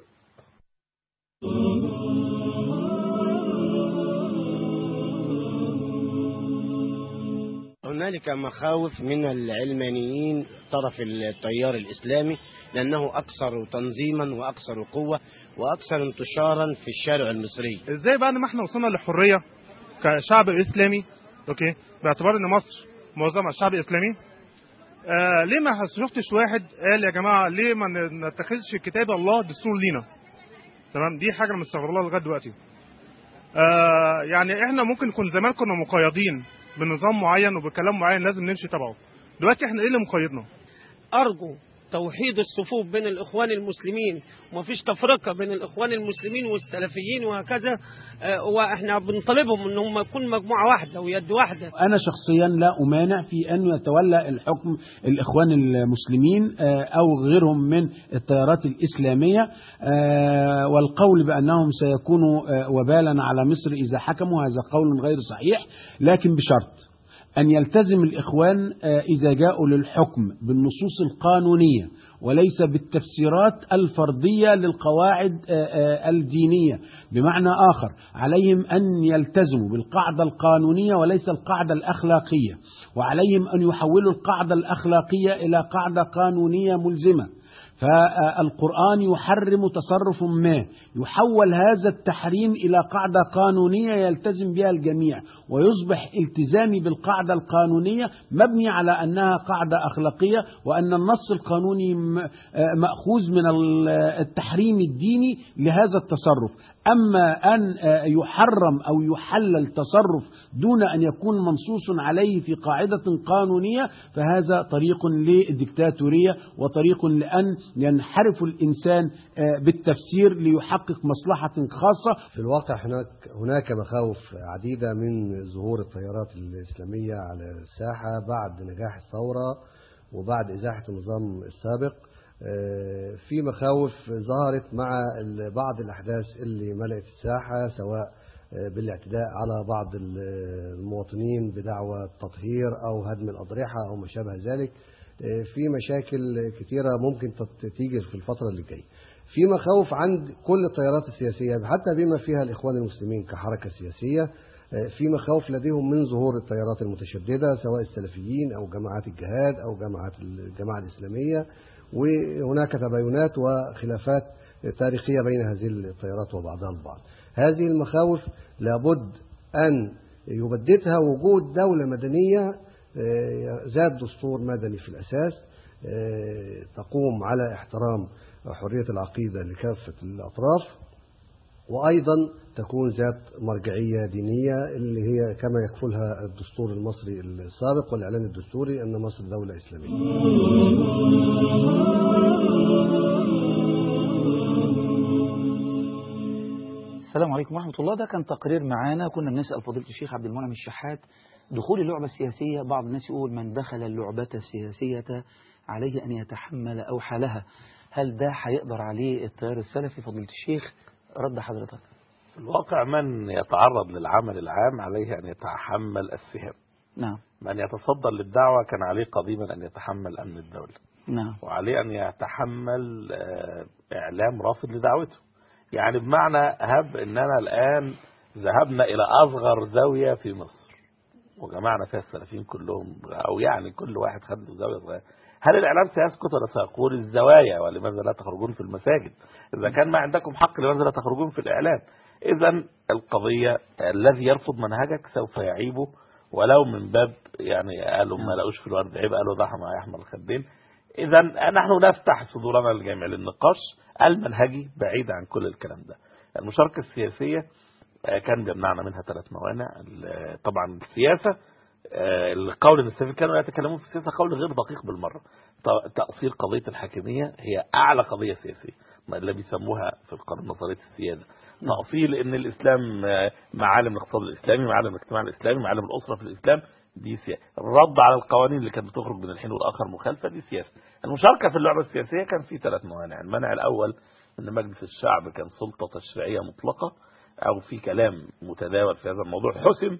هنالك مخاوف من العلمانيين طرف التيار الإسلامي، لأنه أكثر تنظيما وأكثر قوة وأكثر انتشارا في الشارع المصري. إزاي بعد ما احنا وصلنا للحرية كشعب إسلامي، أوكي، باعتبار أن مصر معظمها شعب إسلامي، آه ليه ما شفتش واحد قال يا جماعة ليه ما نتخذش كتاب الله دستور لينا؟ تمام، دي حاجة مستغرب لها لغاية دلوقتي. آه يعني احنا ممكن نكون زمان كنا مقيدين بنظام معين وبكلام معين لازم نمشي تبعه، دلوقتي احنا ايه اللي مقيدنا؟ أرجو توحيد الصفوف بين الإخوان المسلمين، ومفيش تفرقة بين الإخوان المسلمين والسلفيين وهكذا، وإحنا بنطالبهم إنهم يكون مجموعة واحدة ويد واحدة. أنا شخصيا لا أمانع في أن يتولى الحكم الإخوان المسلمين أو غيرهم من التيارات الإسلامية، والقول بأنهم سيكونوا وبالا على مصر إذا حكموا هذا قول غير صحيح، لكن بشرط أن يلتزم الإخوان إذا جاءوا للحكم بالنصوص القانونية وليس بالتفسيرات الفردية للقواعد الدينية. بمعنى آخر، عليهم أن يلتزموا بالقاعدة القانونية وليس القاعدة الأخلاقية، وعليهم أن يحولوا القاعدة الأخلاقية إلى قاعدة قانونية ملزمة. فالقرآن يحرم تصرف ما، يحول هذا التحريم إلى قاعدة قانونية يلتزم بها الجميع، ويصبح التزامي بالقاعدة القانونية مبني على أنها قاعدة أخلاقية، وأن النص القانوني مأخوذ من التحريم الديني لهذا التصرف. أما أن يحرم أو يحلل تصرف دون أن يكون منصوص عليه في قاعدة قانونية، فهذا طريق للديكتاتورية، وطريق لأن ينحرف الإنسان بالتفسير ليحقق مصلحة خاصة. في الواقع هناك هناك مخاوف عديدة من ظهور التيارات الإسلامية على الساحة بعد نجاح الثورة وبعد إزاحة النظام السابق. في مخاوف ظهرت مع بعض الأحداث اللي ملأت الساحة، سواء بالاعتداء على بعض المواطنين بدعوى التطهير أو هدم الأضرحة أو ما شابه ذلك. في مشاكل كثيرة ممكن تيجي في الفترة اللي جاية. في مخاوف عند كل التيارات السياسية حتى بما فيها الإخوان المسلمين كحركة سياسية. في مخاوف لديهم من ظهور التيارات المتشددة سواء السلفيين أو جماعات الجهاد أو جماعات الجماعة الإسلامية، وهناك تباينات وخلافات تاريخية بين هذه التيارات وبعضها البعض. هذه المخاوف لابد أن يبددها وجود دولة مدنية ذات دستور مدني في الأساس تقوم على احترام حرية العقيدة لكافة الأطراف، وأيضا تكون ذات مرجعية دينية اللي هي كما يكفلها الدستور المصري السابق والإعلان الدستوري أن مصر دولة إسلامية. السلام عليكم ورحمة الله. ده كان تقرير معانا كنا بنسأل فضيلة الشيخ عبد المنعم الشحات دخول اللعبة السياسية. بعض الناس يقول من دخل اللعبة السياسية عليه أن يتحمل أوحالها. هل ده هيقدر عليه التيار السلفي فضيلة الشيخ؟ رد حضرتك. في الواقع من يتعرض للعمل العام عليه أن يتحمل السهام. نعم. من يتصدر للدعوة كان عليه قديما أن يتحمل أمن الدولة. نعم. وعليه أن يتحمل إعلام رافض لدعوته. يعني بمعنى هب أننا الآن ذهبنا إلى أصغر زاوية في مصر وجمعنا فيها السلفيين كلهم، أو يعني كل واحد خد له زاوية صغيرة. هل الإعلام سيسكت ولا سيقول الزوايا ولماذا لا تخرجون في المساجد؟ إذا كان ما عندكم حق لماذا لا تخرجون في الإعلام؟ إذا القضية الذي يرفض منهجك سوف يعيبه ولو من باب يعني قالوا ما لقوش في الورد عيب قالوا ضحى ما يحمل الخدين. إذا نحن نفتح صدورنا للجميع للنقاش المنهجي بعيد عن كل الكلام ده. المشاركة السياسية كان جمعنا منها ثلاث موانع. طبعا السياسة القول ان السلفيين كانوا يتكلمون في السياسة قول غير دقيق بالمرة. تأصيل قضية الحاكمية هي أعلى قضية سياسية اللي بيسموها في القانون نظرية السيادة. تأصيل ان الإسلام معالم الاقتصاد الإسلامي، معالم الاجتماع الإسلامي، معالم الأسرة في الإسلام، دي سياسة. الرد على القوانين اللي كانت بتخرج من الحين والآخر مخالفة، دي سياسة. المشاركة في اللعبة السياسية كان في ثلاث موانع. المانع الأول ان مجلس الشعب كان سلطة تشريعية مطلقة أو في كلام متداول في هذا الموضوع حسم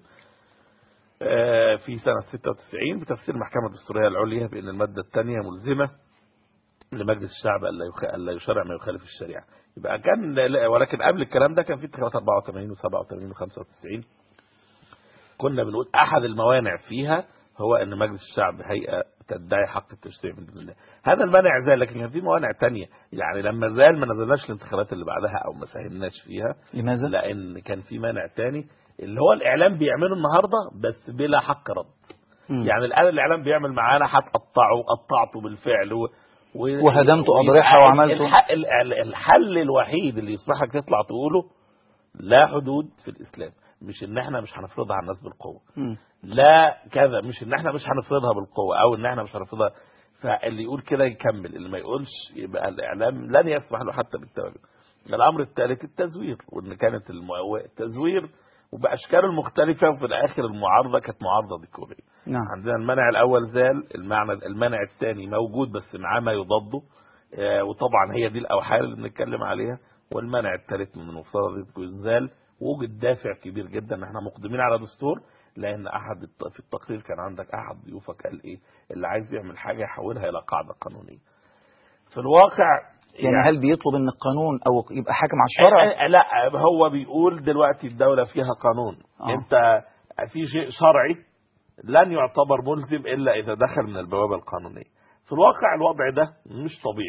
في سنة ستة وتسعين بتفسير المحكمة الدستورية العليا بأن المادة الثانية ملزمة لمجلس الشعب ألا يشرع ما يخالف الشريعة. يبقى كان، ولكن قبل الكلام ده كان في انتخابات أربعة وثمانين وسبعة وثمانين وخمسة وتسعين كنا بنقول أحد الموانع فيها هو أن مجلس الشعب هيئة تدعي حق التشريع من دون الله. هذا المانع زال، لكن كان في موانع تانية. يعني لما زال ما نزلناش الانتخابات اللي بعدها أو ما ساهمناش فيها. لماذا؟ لأن كان في مانع تاني اللي هو الإعلام بيعمله النهاردة بس بلا حق رد. م. يعني الآن الإعلام بيعمل معانا هتقطعه قطعته بالفعل و... و... وهدمت أضرحة وعملت الح... الحل الوحيد اللي يصبحك تطلع تقوله لا حدود في الإسلام، مش ان احنا مش هنفرضها على الناس بالقوة. م. لا كذا، مش ان احنا مش هنفرضها بالقوة او ان احنا مش هنفرضها. فاللي يقول كده يكمل، اللي ما يقولش يبقى الإعلام لن يسمح له حتى بالتواجد. الأمر الثالث التزوير، وان كانت المو... التزوير وبأشكاله المختلفة، وفي الآخر المعارضة كانت معارضة ديكورية. نعم. عندنا المانع الأول زال، المعنى المانع الثاني موجود بس معاه ما يضده، آه وطبعا هي دي الأوحال اللي بنتكلم عليها. والمانع الثالث من مفترض زال، وجد دافع كبير جدا ان احنا مقدمين على دستور، لان احد في التقرير كان عندك احد ضيوفك قال ايه اللي عايز يعمل حاجة يحولها الى قاعدة قانونية. في الواقع يعني, يعني هل بيطلب ان القانون او يبقى حاكم على الشرع؟ لا، هو بيقول دلوقتي الدولة فيها قانون. آه. انت في شيء شرعي لن يعتبر ملزم الا اذا دخل من البوابة القانونية. في الواقع الوضع ده مش طبيعي،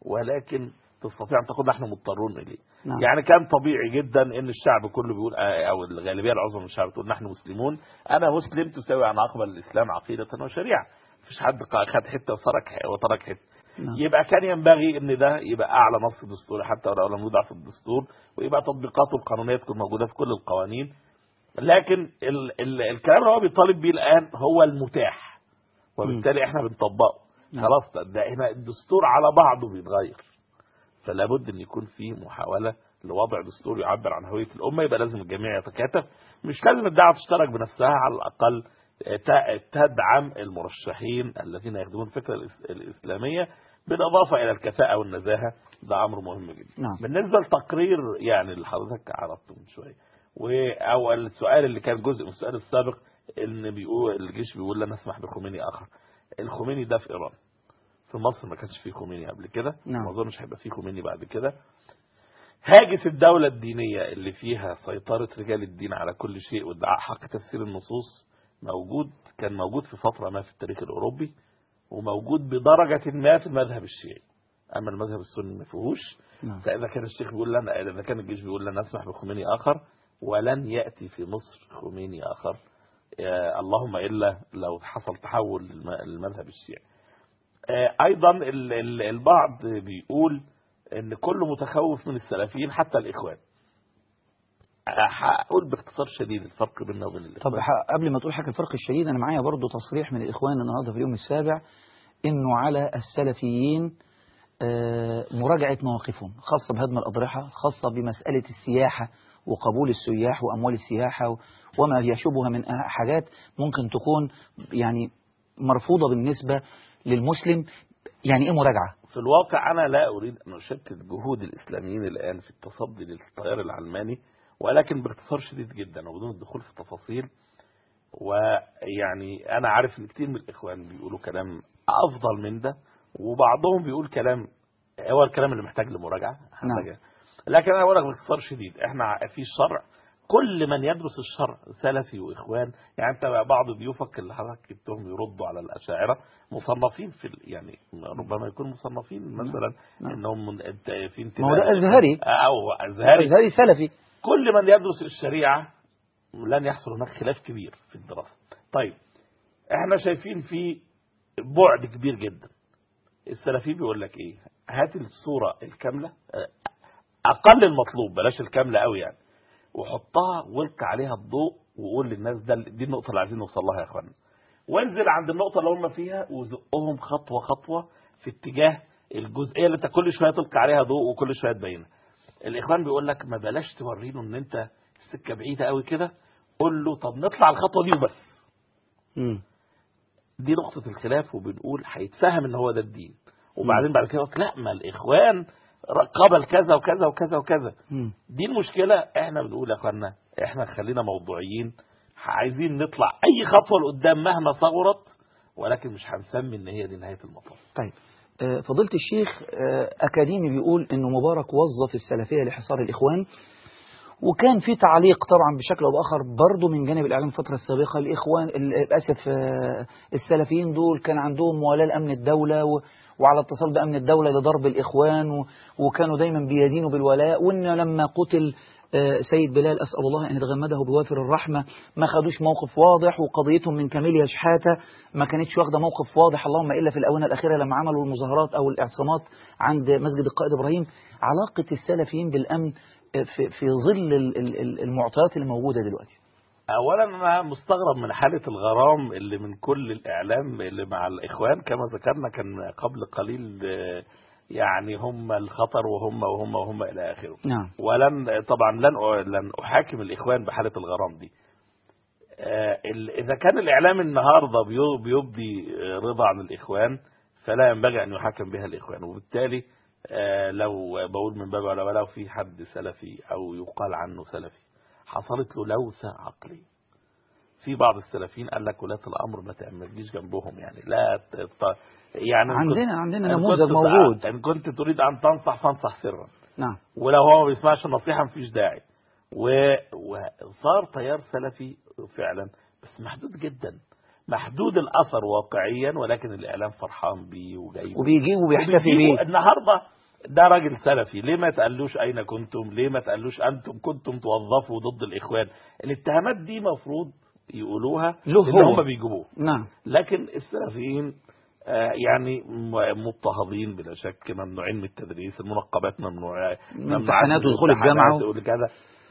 ولكن تستطيع أن تقول نحن مضطرون إليه. نعم. يعني كان طبيعي جدا أن الشعب كله بيقول، أو الغالبية العظمى من الشعب تقول نحن مسلمون، أنا مسلم تساوي أن أقبل الإسلام عقيدة وشريعة، مفيش حد خد حتة وترك وترك حتة. نعم. يبقى كان ينبغي أن ده يبقى أعلى نص دستوري حتى ولو لم يوضع في الدستور، ويبقى تطبيقاته القانونية تكون موجودة في كل القوانين. لكن ال ال الكلام اللي هو بيطالب بيه الآن هو المتاح، وبالتالي احنا بنطبقه. نعم. خلاص ده هنا الدستور على بعضه بيتغير، فلا بد ان يكون في محاولة لوضع دستور يعبر عن هوية الأمة. يبقى لازم الجميع يتكاتف، مش لازم الدعوة تشترك بنفسها، على الأقل تدعم المرشحين الذين يخدمون الفكرة الإسلامية بالإضافة إلى الكفاءة والنزاهة. ده أمر مهم جدا. نعم. بالنسبة لتقرير يعني اللي حضرتك عرضته من شوية، أو السؤال اللي كان جزء من السؤال السابق، ان بيقول الجيش بيقول لا نسمح بخميني آخر. الخميني ده في إيران، في مصر ما كانش فيه خميني قبل كده، نعم. ما اظنش هيبقى فيه خميني بعد كده. هاجس الدولة الدينية اللي فيها سيطرة رجال الدين على كل شيء وادعاء حق تفسير النصوص موجود، كان موجود في فترة ما في التاريخ الأوروبي، وموجود بدرجة ما في المذهب الشيعي. أما المذهب السني ما فيهوش. نعم. فإذا كان الشيخ بيقول لنا، إذا كان الجيش بيقول لنا نسمح بخميني آخر، ولن يأتي في مصر خميني آخر اللهم إلا لو حصل تحول للمذهب الشيعي. أيضا البعض بيقول ان كل متخوف من السلفيين حتى الإخوان. هقول باختصار شديد الفرق بيننا وبين الإخوان. طب قبل ما تقول حاجة الفرق الشديد، أنا معايا برضو تصريح من الإخوان النهاردة في اليوم السابع إنه على السلفيين مراجعة مواقفهم خاصة بهدم الأضرحة، خاصة بمسألة السياحة وقبول السياح وأموال السياحة وما يشبه من حاجات ممكن تكون يعني مرفوضة بالنسبة للمسلم. يعني إيه مراجعة؟ في الواقع أنا لا أريد أن أشتت جهود الإسلاميين الآن في التصدي للتيار العلماني، ولكن باختصار شديد جدا وبدون الدخول في تفاصيل. ويعني أنا عارف إن كتير من الإخوان بيقولوا كلام أفضل من ده، وبعضهم بيقول كلام هو الكلام اللي محتاج لمراجعة. نعم. لكن أنا أقول لك باختصار شديد، إحنا في الشرع كل من يدرس الشرع سلفي وإخوان. يعني أنت بعض ضيوفك اللي حضرتك جبتهم يردوا على الأشاعرة مصنفين في يعني ربما يكون مصنفين مثلا نعم. إنهم في انتباه، ما هو ده أزهري أو أزهري أزهري سلفي. كل من يدرس الشريعة لن يحصل هناك خلاف كبير في الدراسة. طيب احنا شايفين في بعد كبير جدا. السلفي بيقول لك ايه؟ هات الصورة الكاملة، اقل المطلوب بلاش الكاملة قوي يعني، وحطها والقى عليها الضوء وقول للناس ده دي النقطة اللي عايزين نوصل لها يا اخوانا، وانزل عند النقطة اللي هم فيها وزقهم خطوة خطوة في اتجاه الجزئية اللي انت كل شوية تلقى عليها ضوء وكل شوية تبينها. الاخوان بيقول لك ما بلاش توريله ان انت السكة بعيدة قوي كده، قول له طب نطلع الخطوة دي وبس. م. دي نقطة الخلاف، وبنقول هيتفهم ان هو ده الدين. وبعدين بعد كده لا ما الاخوان قبل كذا وكذا وكذا وكذا. م. دي المشكلة. احنا بنقول يا اخوانا احنا خلينا موضوعيين، عايزين نطلع اي خطوة لقدام مهما صغرت، ولكن مش هنسمي ان هي دي نهاية المطاف. طيب فضيلة الشيخ، أكاديمي بيقول إنه مبارك وظف السلفية لحصار الإخوان، وكان في تعليق طبعا بشكل أو بآخر برضه من جانب الإعلام الفترة السابقة. الإخوان للأسف السلفيين دول كان عندهم موالاة لأمن الدولة وعلى اتصال بأمن الدولة لضرب الإخوان، وكانوا دايما بيدينوا بالولاء، وإن لما قتل سيد بلال أسأل الله أن يتغمده بوافر الرحمة ما خدوش موقف واضح، وقضيتهم من كاميليا شحاتة ما كانتش واخدة موقف واضح، اللهم إلا في الآونة الأخيرة لما عملوا المظاهرات أو الاعتصامات عند مسجد القائد إبراهيم. علاقة السلفيين بالأمن في, في ظل المعطيات اللي موجودة دلوقتي؟ أولا أنا مستغرب من حالة الغرام اللي من كل الإعلام اللي مع الإخوان. كما ذكرنا كان قبل قليل يعني هم الخطر وهم وهم وهم إلى آخره. نعم. ولن طبعا لن لن أحاكم الإخوان بحالة الغرام دي. إذا كان الإعلام النهاردة بيبدي رضا عن الإخوان فلا ينبغي أن يحاكم بها الإخوان. وبالتالي لو بقول من باب ولا لو في حد سلفي أو يقال عنه سلفي حصلت له لوثة عقلية، في بعض السلفيين قال لك ولاة الأمر ما تعمليش جنبهم، يعني لا ت... يعني عندنا عندنا نموذج موجود. إن كنت تريد أن تنصح فانصح سرا. نعم. ولو هو ما بيسمعش النصيحة مفيش داعي. و... وصار تيار سلفي فعلا بس محدود جدا، محدود الأثر واقعيا، ولكن الإعلام فرحان بيه وجايبه وبيجيب وبيحتفي بيه. النهاردة ده راجل سلفي، ليه ما تقالوش أين كنتم؟ ليه ما تقالوش أنتم كنتم توظفوا ضد الإخوان؟ الاتهامات دي مفروض يقولوها اللي هم بيجيبوه. نعم. لكن السلفيين آه يعني مضطهدين بلا شك، ممنوعين من التدريس، المنقبات ممنوعة، امتحانات ودخول الجامعة وكذا.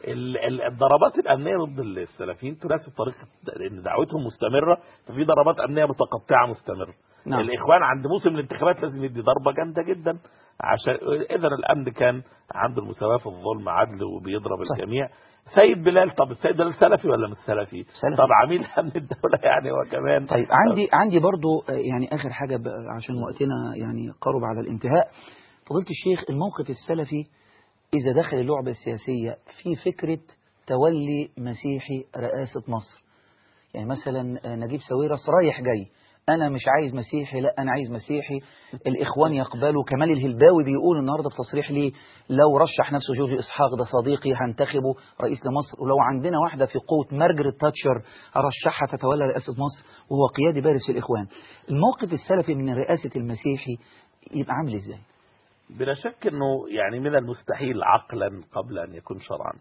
الضربات الأمنية ضد السلفيين تناسب طريقة إن دعوتهم مستمرة، ففي ضربات أمنية متقطعة مستمرة. نعم. الإخوان عند موسم الانتخابات لازم يدي ضربة جامدة جدا، عشان إذا الأمن كان عنده المساواة في الظلم عدل وبيضرب الجميع. سيد بلال، طب السيد بلال سلفي ولا مش سلفي؟ سلفي. طب عميل أمن الدولة يعني هو كمان. طيب عندي عندي برضو يعني آخر حاجة عشان وقتنا يعني قرب على الانتهاء. فضيلة الشيخ، الموقف السلفي إذا دخل اللعبة السياسية في فكرة تولي مسيحي رئاسة مصر، يعني مثلا نجيب ساويرس رايح جاي، أنا مش عايز مسيحي، لا أنا عايز مسيحي، الإخوان يقبلوا. كمال الهلباوي بيقول النهاردة بتصريح ليه لو رشح نفسه جورج إسحاق ده صديقي هنتخبه رئيس لمصر، ولو عندنا واحدة في قوة مارجريت تاتشر هرشحها تتولى رئاسة مصر وهو قيادي بارز الإخوان. الموقف السلفي من رئاسة المسيحي يبقى عامل إزاي؟ بلا شك أنه يعني من المستحيل عقلا قبل أن يكون شرعا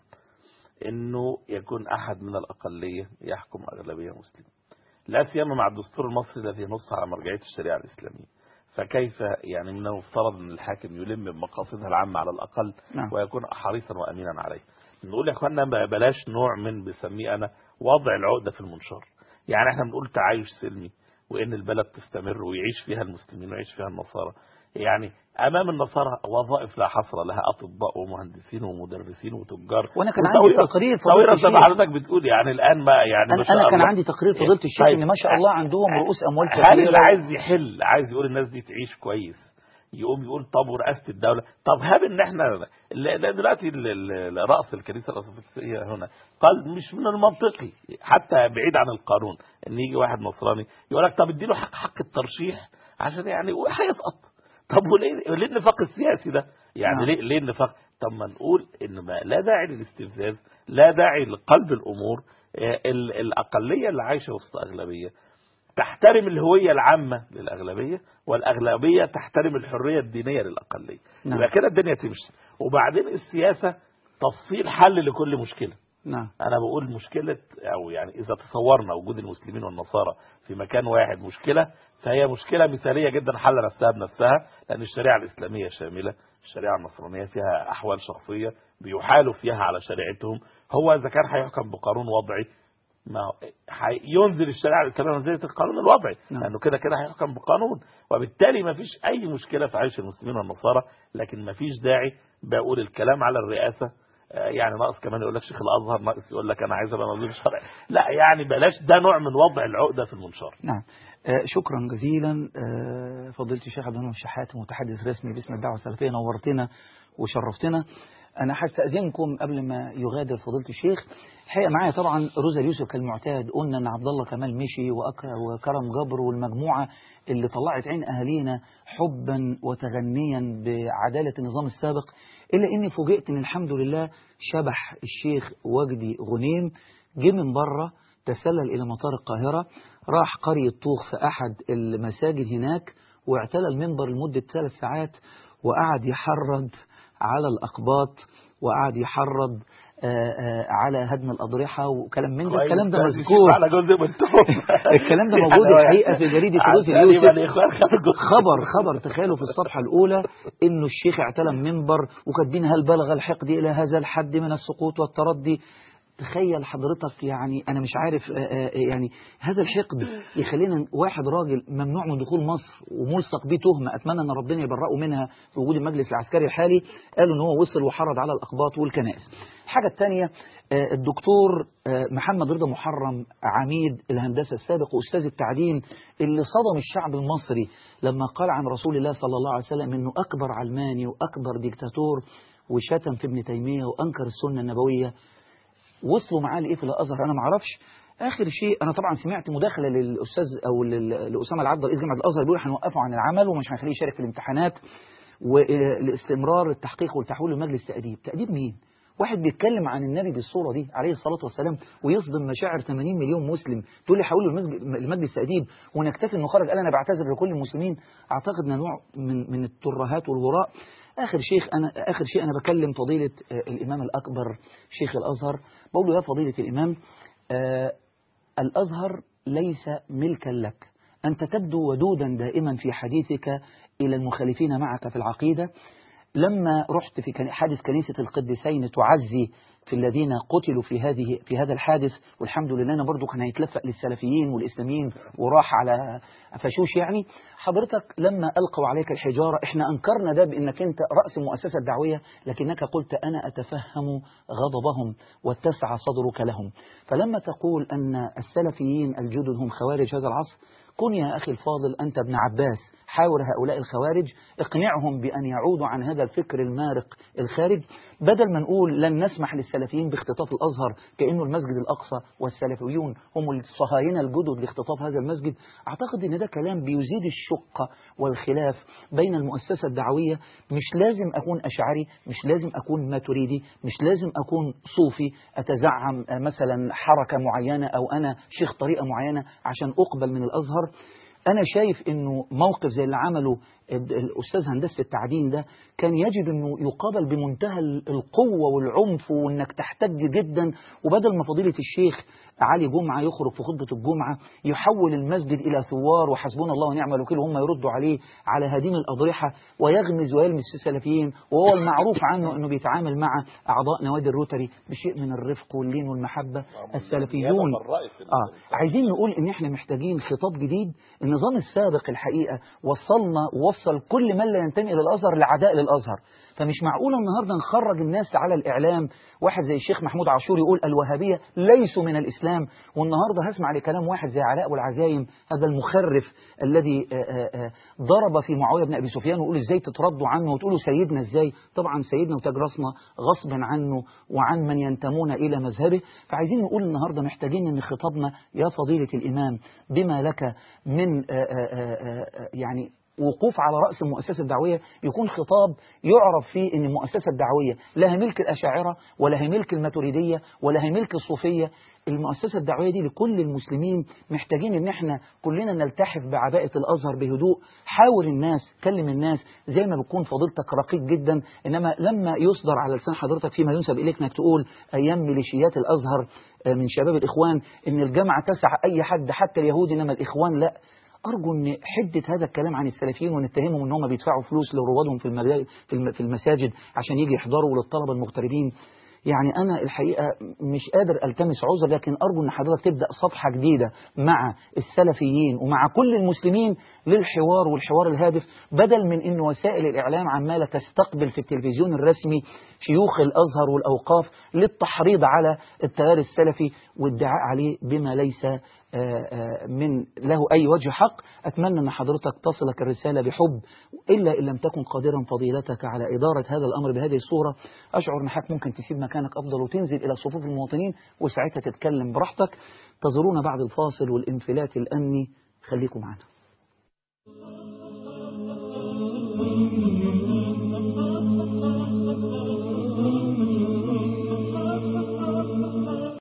أنه يكون أحد من الأقلية يحكم أغلبية مسلمة، لا سيما مع الدستور المصري الذي نص على مرجعية الشريعة الإسلامية. فكيف يعني من المفترض أن الحاكم يلم بمقاصدها العامة على الأقل نعم. ويكون حريصا وأمينا عليه. نقول يا أخوانا بلاش نوع من بسميه أنا وضع العقدة في المنشار. يعني احنا بنقول تعايش سلمي وإن البلد تستمر ويعيش فيها المسلمين ويعيش فيها النصارى. يعني أمام النصارى وظائف لا حصر لها، أطباء ومهندسين ومدرسين وتجار. وأنا كان عندي تقرير فضيلة الشيخ، حضرتك بتقول يعني الآن ما يعني أنا, أنا كان عندي تقرير فضيلة الشيخ إن ما شاء الله عندهم رؤوس أموال كثيرة. هل اللي عايز يحل عايز يقول الناس دي تعيش كويس يقوم يقول طب ورئاسة الدولة؟ طب هاب ان احنا دلوقتي رأس الكنيسة الأرثوذكسية هنا قال مش من المنطقي حتى بعيد عن القانون ان يجي واحد نصراني يقول لك طب اديله حق حق الترشيح عشان يعني هيسقط. طب وليه ليه النفاق السياسي ده؟ يعني نعم. ليه ليه النفاق؟ طب ما نقول ان ما لا داعي للاستفزاز، لا داعي لقلب الامور. الاقليه اللي عايشه وسط اغلبيه تحترم الهويه العامه للاغلبيه، والاغلبيه تحترم الحريه الدينيه للاقليه. نعم. يبقى كده الدنيا تمشي. وبعدين السياسه تفصيل حل لكل مشكله. نعم. أنا بقول مشكلة أو يعني إذا تصورنا وجود المسلمين والنصارى في مكان واحد مشكلة، فهي مشكلة مثالية جدا حل نفسها بنفسها، لأن الشريعة الإسلامية شاملة، الشريعة النصرانية فيها أحوال شخصية بيحالوا فيها على شريعتهم. هو إذا كان هيحكم بقانون وضعي ما ينزل الشريعة الإسلامية منزلة القانون الوضعي، نعم. لأنه كده كده هيحكم بقانون، وبالتالي ما فيش أي مشكلة في عيش المسلمين والنصارى. لكن ما فيش داعي بقول الكلام على الرئاسة يعني ناقص كمان يقول لك شيخ الازهر، ناقص يقول لك انا عايز ابقى وزير شرعي. لا يعني بلاش، ده نوع من وضع العقده في المنشار. نعم. آه شكرا جزيلا آه فضيله الشيخ عبد المنعم الشحات متحدث رسمي باسم الدعوه السلفيه، نورتنا وشرفتنا. انا هستاذنكم قبل ما يغادر فضيله الشيخ، الحقيقه معايا طبعا روزا اليوسف كالمعتاد. قلنا ان عبد الله كمال مشي وكرم جبر والمجموعه اللي طلعت عين اهالينا حبا وتغنيا بعداله النظام السابق، إلا إني فوجئت إن الحمد لله شبح الشيخ وجدي غنيم جه من بره، تسلل إلى مطار القاهرة، راح قرية طوخ في أحد المساجد هناك واعتلى المنبر لمدة ثلاث ساعات وقعد يحرض على الأقباط وقعد يحرض آآ آآ على هدم الأضرحة وكلام من ده. الكلام ده مذكور، الكلام ده موجود الحقيقة في جريدة روزا اليوسف. خبر خبر تخيلوا في الصفحة الأولى إنه الشيخ اعتلى المنبر، وكاتبين هل بلغ الحقد إلى هذا الحد من السقوط والتردي. تخيل حضرتك، يعني أنا مش عارف يعني هذا الحقد يخلينا واحد راجل ممنوع من دخول مصر وملصق بيه تهمة أتمنى أن ربنا يبرئه منها في وجود المجلس العسكري الحالي، قالوا أن هو وصل وحرض على الأقباط والكنائس. الحاجة الثانية، الدكتور محمد رضا محرم عميد الهندسة السابق وأستاذ التعدين اللي صدم الشعب المصري لما قال عن رسول الله صلى الله عليه وسلم أنه أكبر علماني وأكبر ديكتاتور، وشتم في ابن تيمية وأنكر السنة النبوية، وصلوا معاه لإيه في الأزهر أنا ما اعرفش. آخر شيء أنا طبعا سمعت مداخلة للأستاذ أو لأسامة العبد رئيس جامعة الأزهر بيقول هنوقفه عن العمل ومش هنخليه يشارك في الامتحانات ولاستمرار التحقيق والتحويل لمجلس تأديب. تأديب مين؟ واحد بيتكلم عن النبي بالصورة دي عليه الصلاة والسلام ويصدم مشاعر ثمانين مليون مسلم، تقول لي حولوا المجلس تأديب ونكتفي انه خرج قال انا بعتذر لكل المسلمين. اعتقد ان نوع من من الترهات والهراء. آخر شيخ أنا آخر شيء أنا بكلم فضيلة الإمام الأكبر شيخ الأزهر، بقول له يا فضيلة الإمام، آه الأزهر ليس ملكا لك، أنت تبدو ودودا دائما في حديثك إلى المخالفين معك في العقيدة. لما رحت في حادث كنيسة القديسين تعزي في الذين قتلوا في هذه في هذا الحادث، والحمد لله أنا برضو كان هيتلفق للسلفيين والإسلاميين وراح على فشوش يعني. حضرتك لما ألقوا عليك الحجارة احنا أنكرنا ده بأنك أنت رأس المؤسسة الدعوية، لكنك قلت أنا أتفهم غضبهم واتسع صدرك لهم. فلما تقول أن السلفيين الجدد هم خوارج هذا العصر، كن يا أخي الفاضل أنت ابن عباس حاور هؤلاء الخوارج، اقنعهم بأن يعودوا عن هذا الفكر المارق الخارج، بدل ما نقول لن نسمح للسلفيين باختطاف الأزهر كأنه المسجد الأقصى والسلفيون هم الصهاينة الجدد لاختطاف هذا المسجد. أعتقد أن ده كلام بيزيد الشقة والخلاف بين المؤسسة الدعوية. مش لازم أكون أشعري، مش لازم أكون ماتريدي، مش لازم أكون صوفي أتزعم مثلا حركة معينة أو أنا شيخ طريقة معينة عشان أقبل من الأزهر. أنا شايف أنه موقف زي اللي عمله الأستاذ هندسة التعدين ده كان يجب أنه يقابل بمنتهى القوة والعنف، وأنك تحتج جدا. وبدل ما فضيلة الشيخ علي جمعة يخرج في خطبة الجمعة يحول المسجد إلى ثوار وحسبنا الله ونعم الوكيل وهم يردوا عليه على هديم الأضرحة ويغمز ويلمس السلفيين، وهو المعروف عنه أنه بيتعامل مع أعضاء نوادي الروتري بشيء من الرفق واللين والمحبة. السلفيون آه عايزين نقول إن إحنا محتاجين خطاب جديد. النظام السابق الحقيقة وصلنا وصل كل من لا ينتمي إلى الأزهر لعداء للأزهر. فمش معقولة النهاردة نخرج الناس على الإعلام، واحد زي الشيخ محمود عاشور يقول الوهابية ليسوا من الإسلام، والنهاردة هسمع لكلام واحد زي علاء والعزايم هذا المخرف الذي ضرب في معاوية بن أبي سفيان ويقول إزاي تتردوا عنه وتقولوا سيدنا إزاي. طبعا سيدنا وتاج راسنا غصبا عنه وعن من ينتمون إلى مذهبه. فعايزين نقول النهاردة محتاجين أن خطابنا يا فضيلة الإمام بما لك من آآ آآ يعني وقوف على رأس المؤسسة الدعوية يكون خطاب يعرف فيه أن المؤسسة الدعوية لا هي ملك الأشاعرة ولا هي ملك الماتريدية ولا هي ملك الصوفية. المؤسسة الدعوية دي لكل المسلمين. محتاجين ان احنا كلنا نلتحف بعباءة الأزهر بهدوء. حاور الناس، كلم الناس زي ما بتكون فضيلتك رقيق جدا، انما لما يصدر على لسان حضرتك فيما ينسب اليك انك تقول ايام ميليشيات الأزهر من شباب الإخوان ان الجامعة تسع اي حد حتى اليهود انما الإخوان لا. أرجو أن حدة هذا الكلام عن السلفيين ونتهمهم أن هم بيدفعوا فلوس لروادهم في المساجد عشان يجي يحضروا للطلبة المغتربين. يعني أنا الحقيقة مش قادر ألتمس عذر، لكن أرجو أن حضرتك تبدأ صفحة جديدة مع السلفيين ومع كل المسلمين للحوار والحوار الهادف، بدل من أن وسائل الإعلام عمالة تستقبل في التلفزيون الرسمي شيوخ الأزهر والأوقاف للتحريض على التيار السلفي والدعاء عليه بما ليس من له أي وجه حق. أتمنى أن حضرتك تصلك الرسالة بحب، إلا إن لم تكن قادرا فضيلتك على إدارة هذا الأمر بهذه الصورة. أشعر أن حضرتك ممكن تسيب مكانك أفضل وتنزل إلى صفوف المواطنين وساعتها تتكلم براحتك. تزورونا بعد الفاصل والانفلات الأمني. خليكم معنا.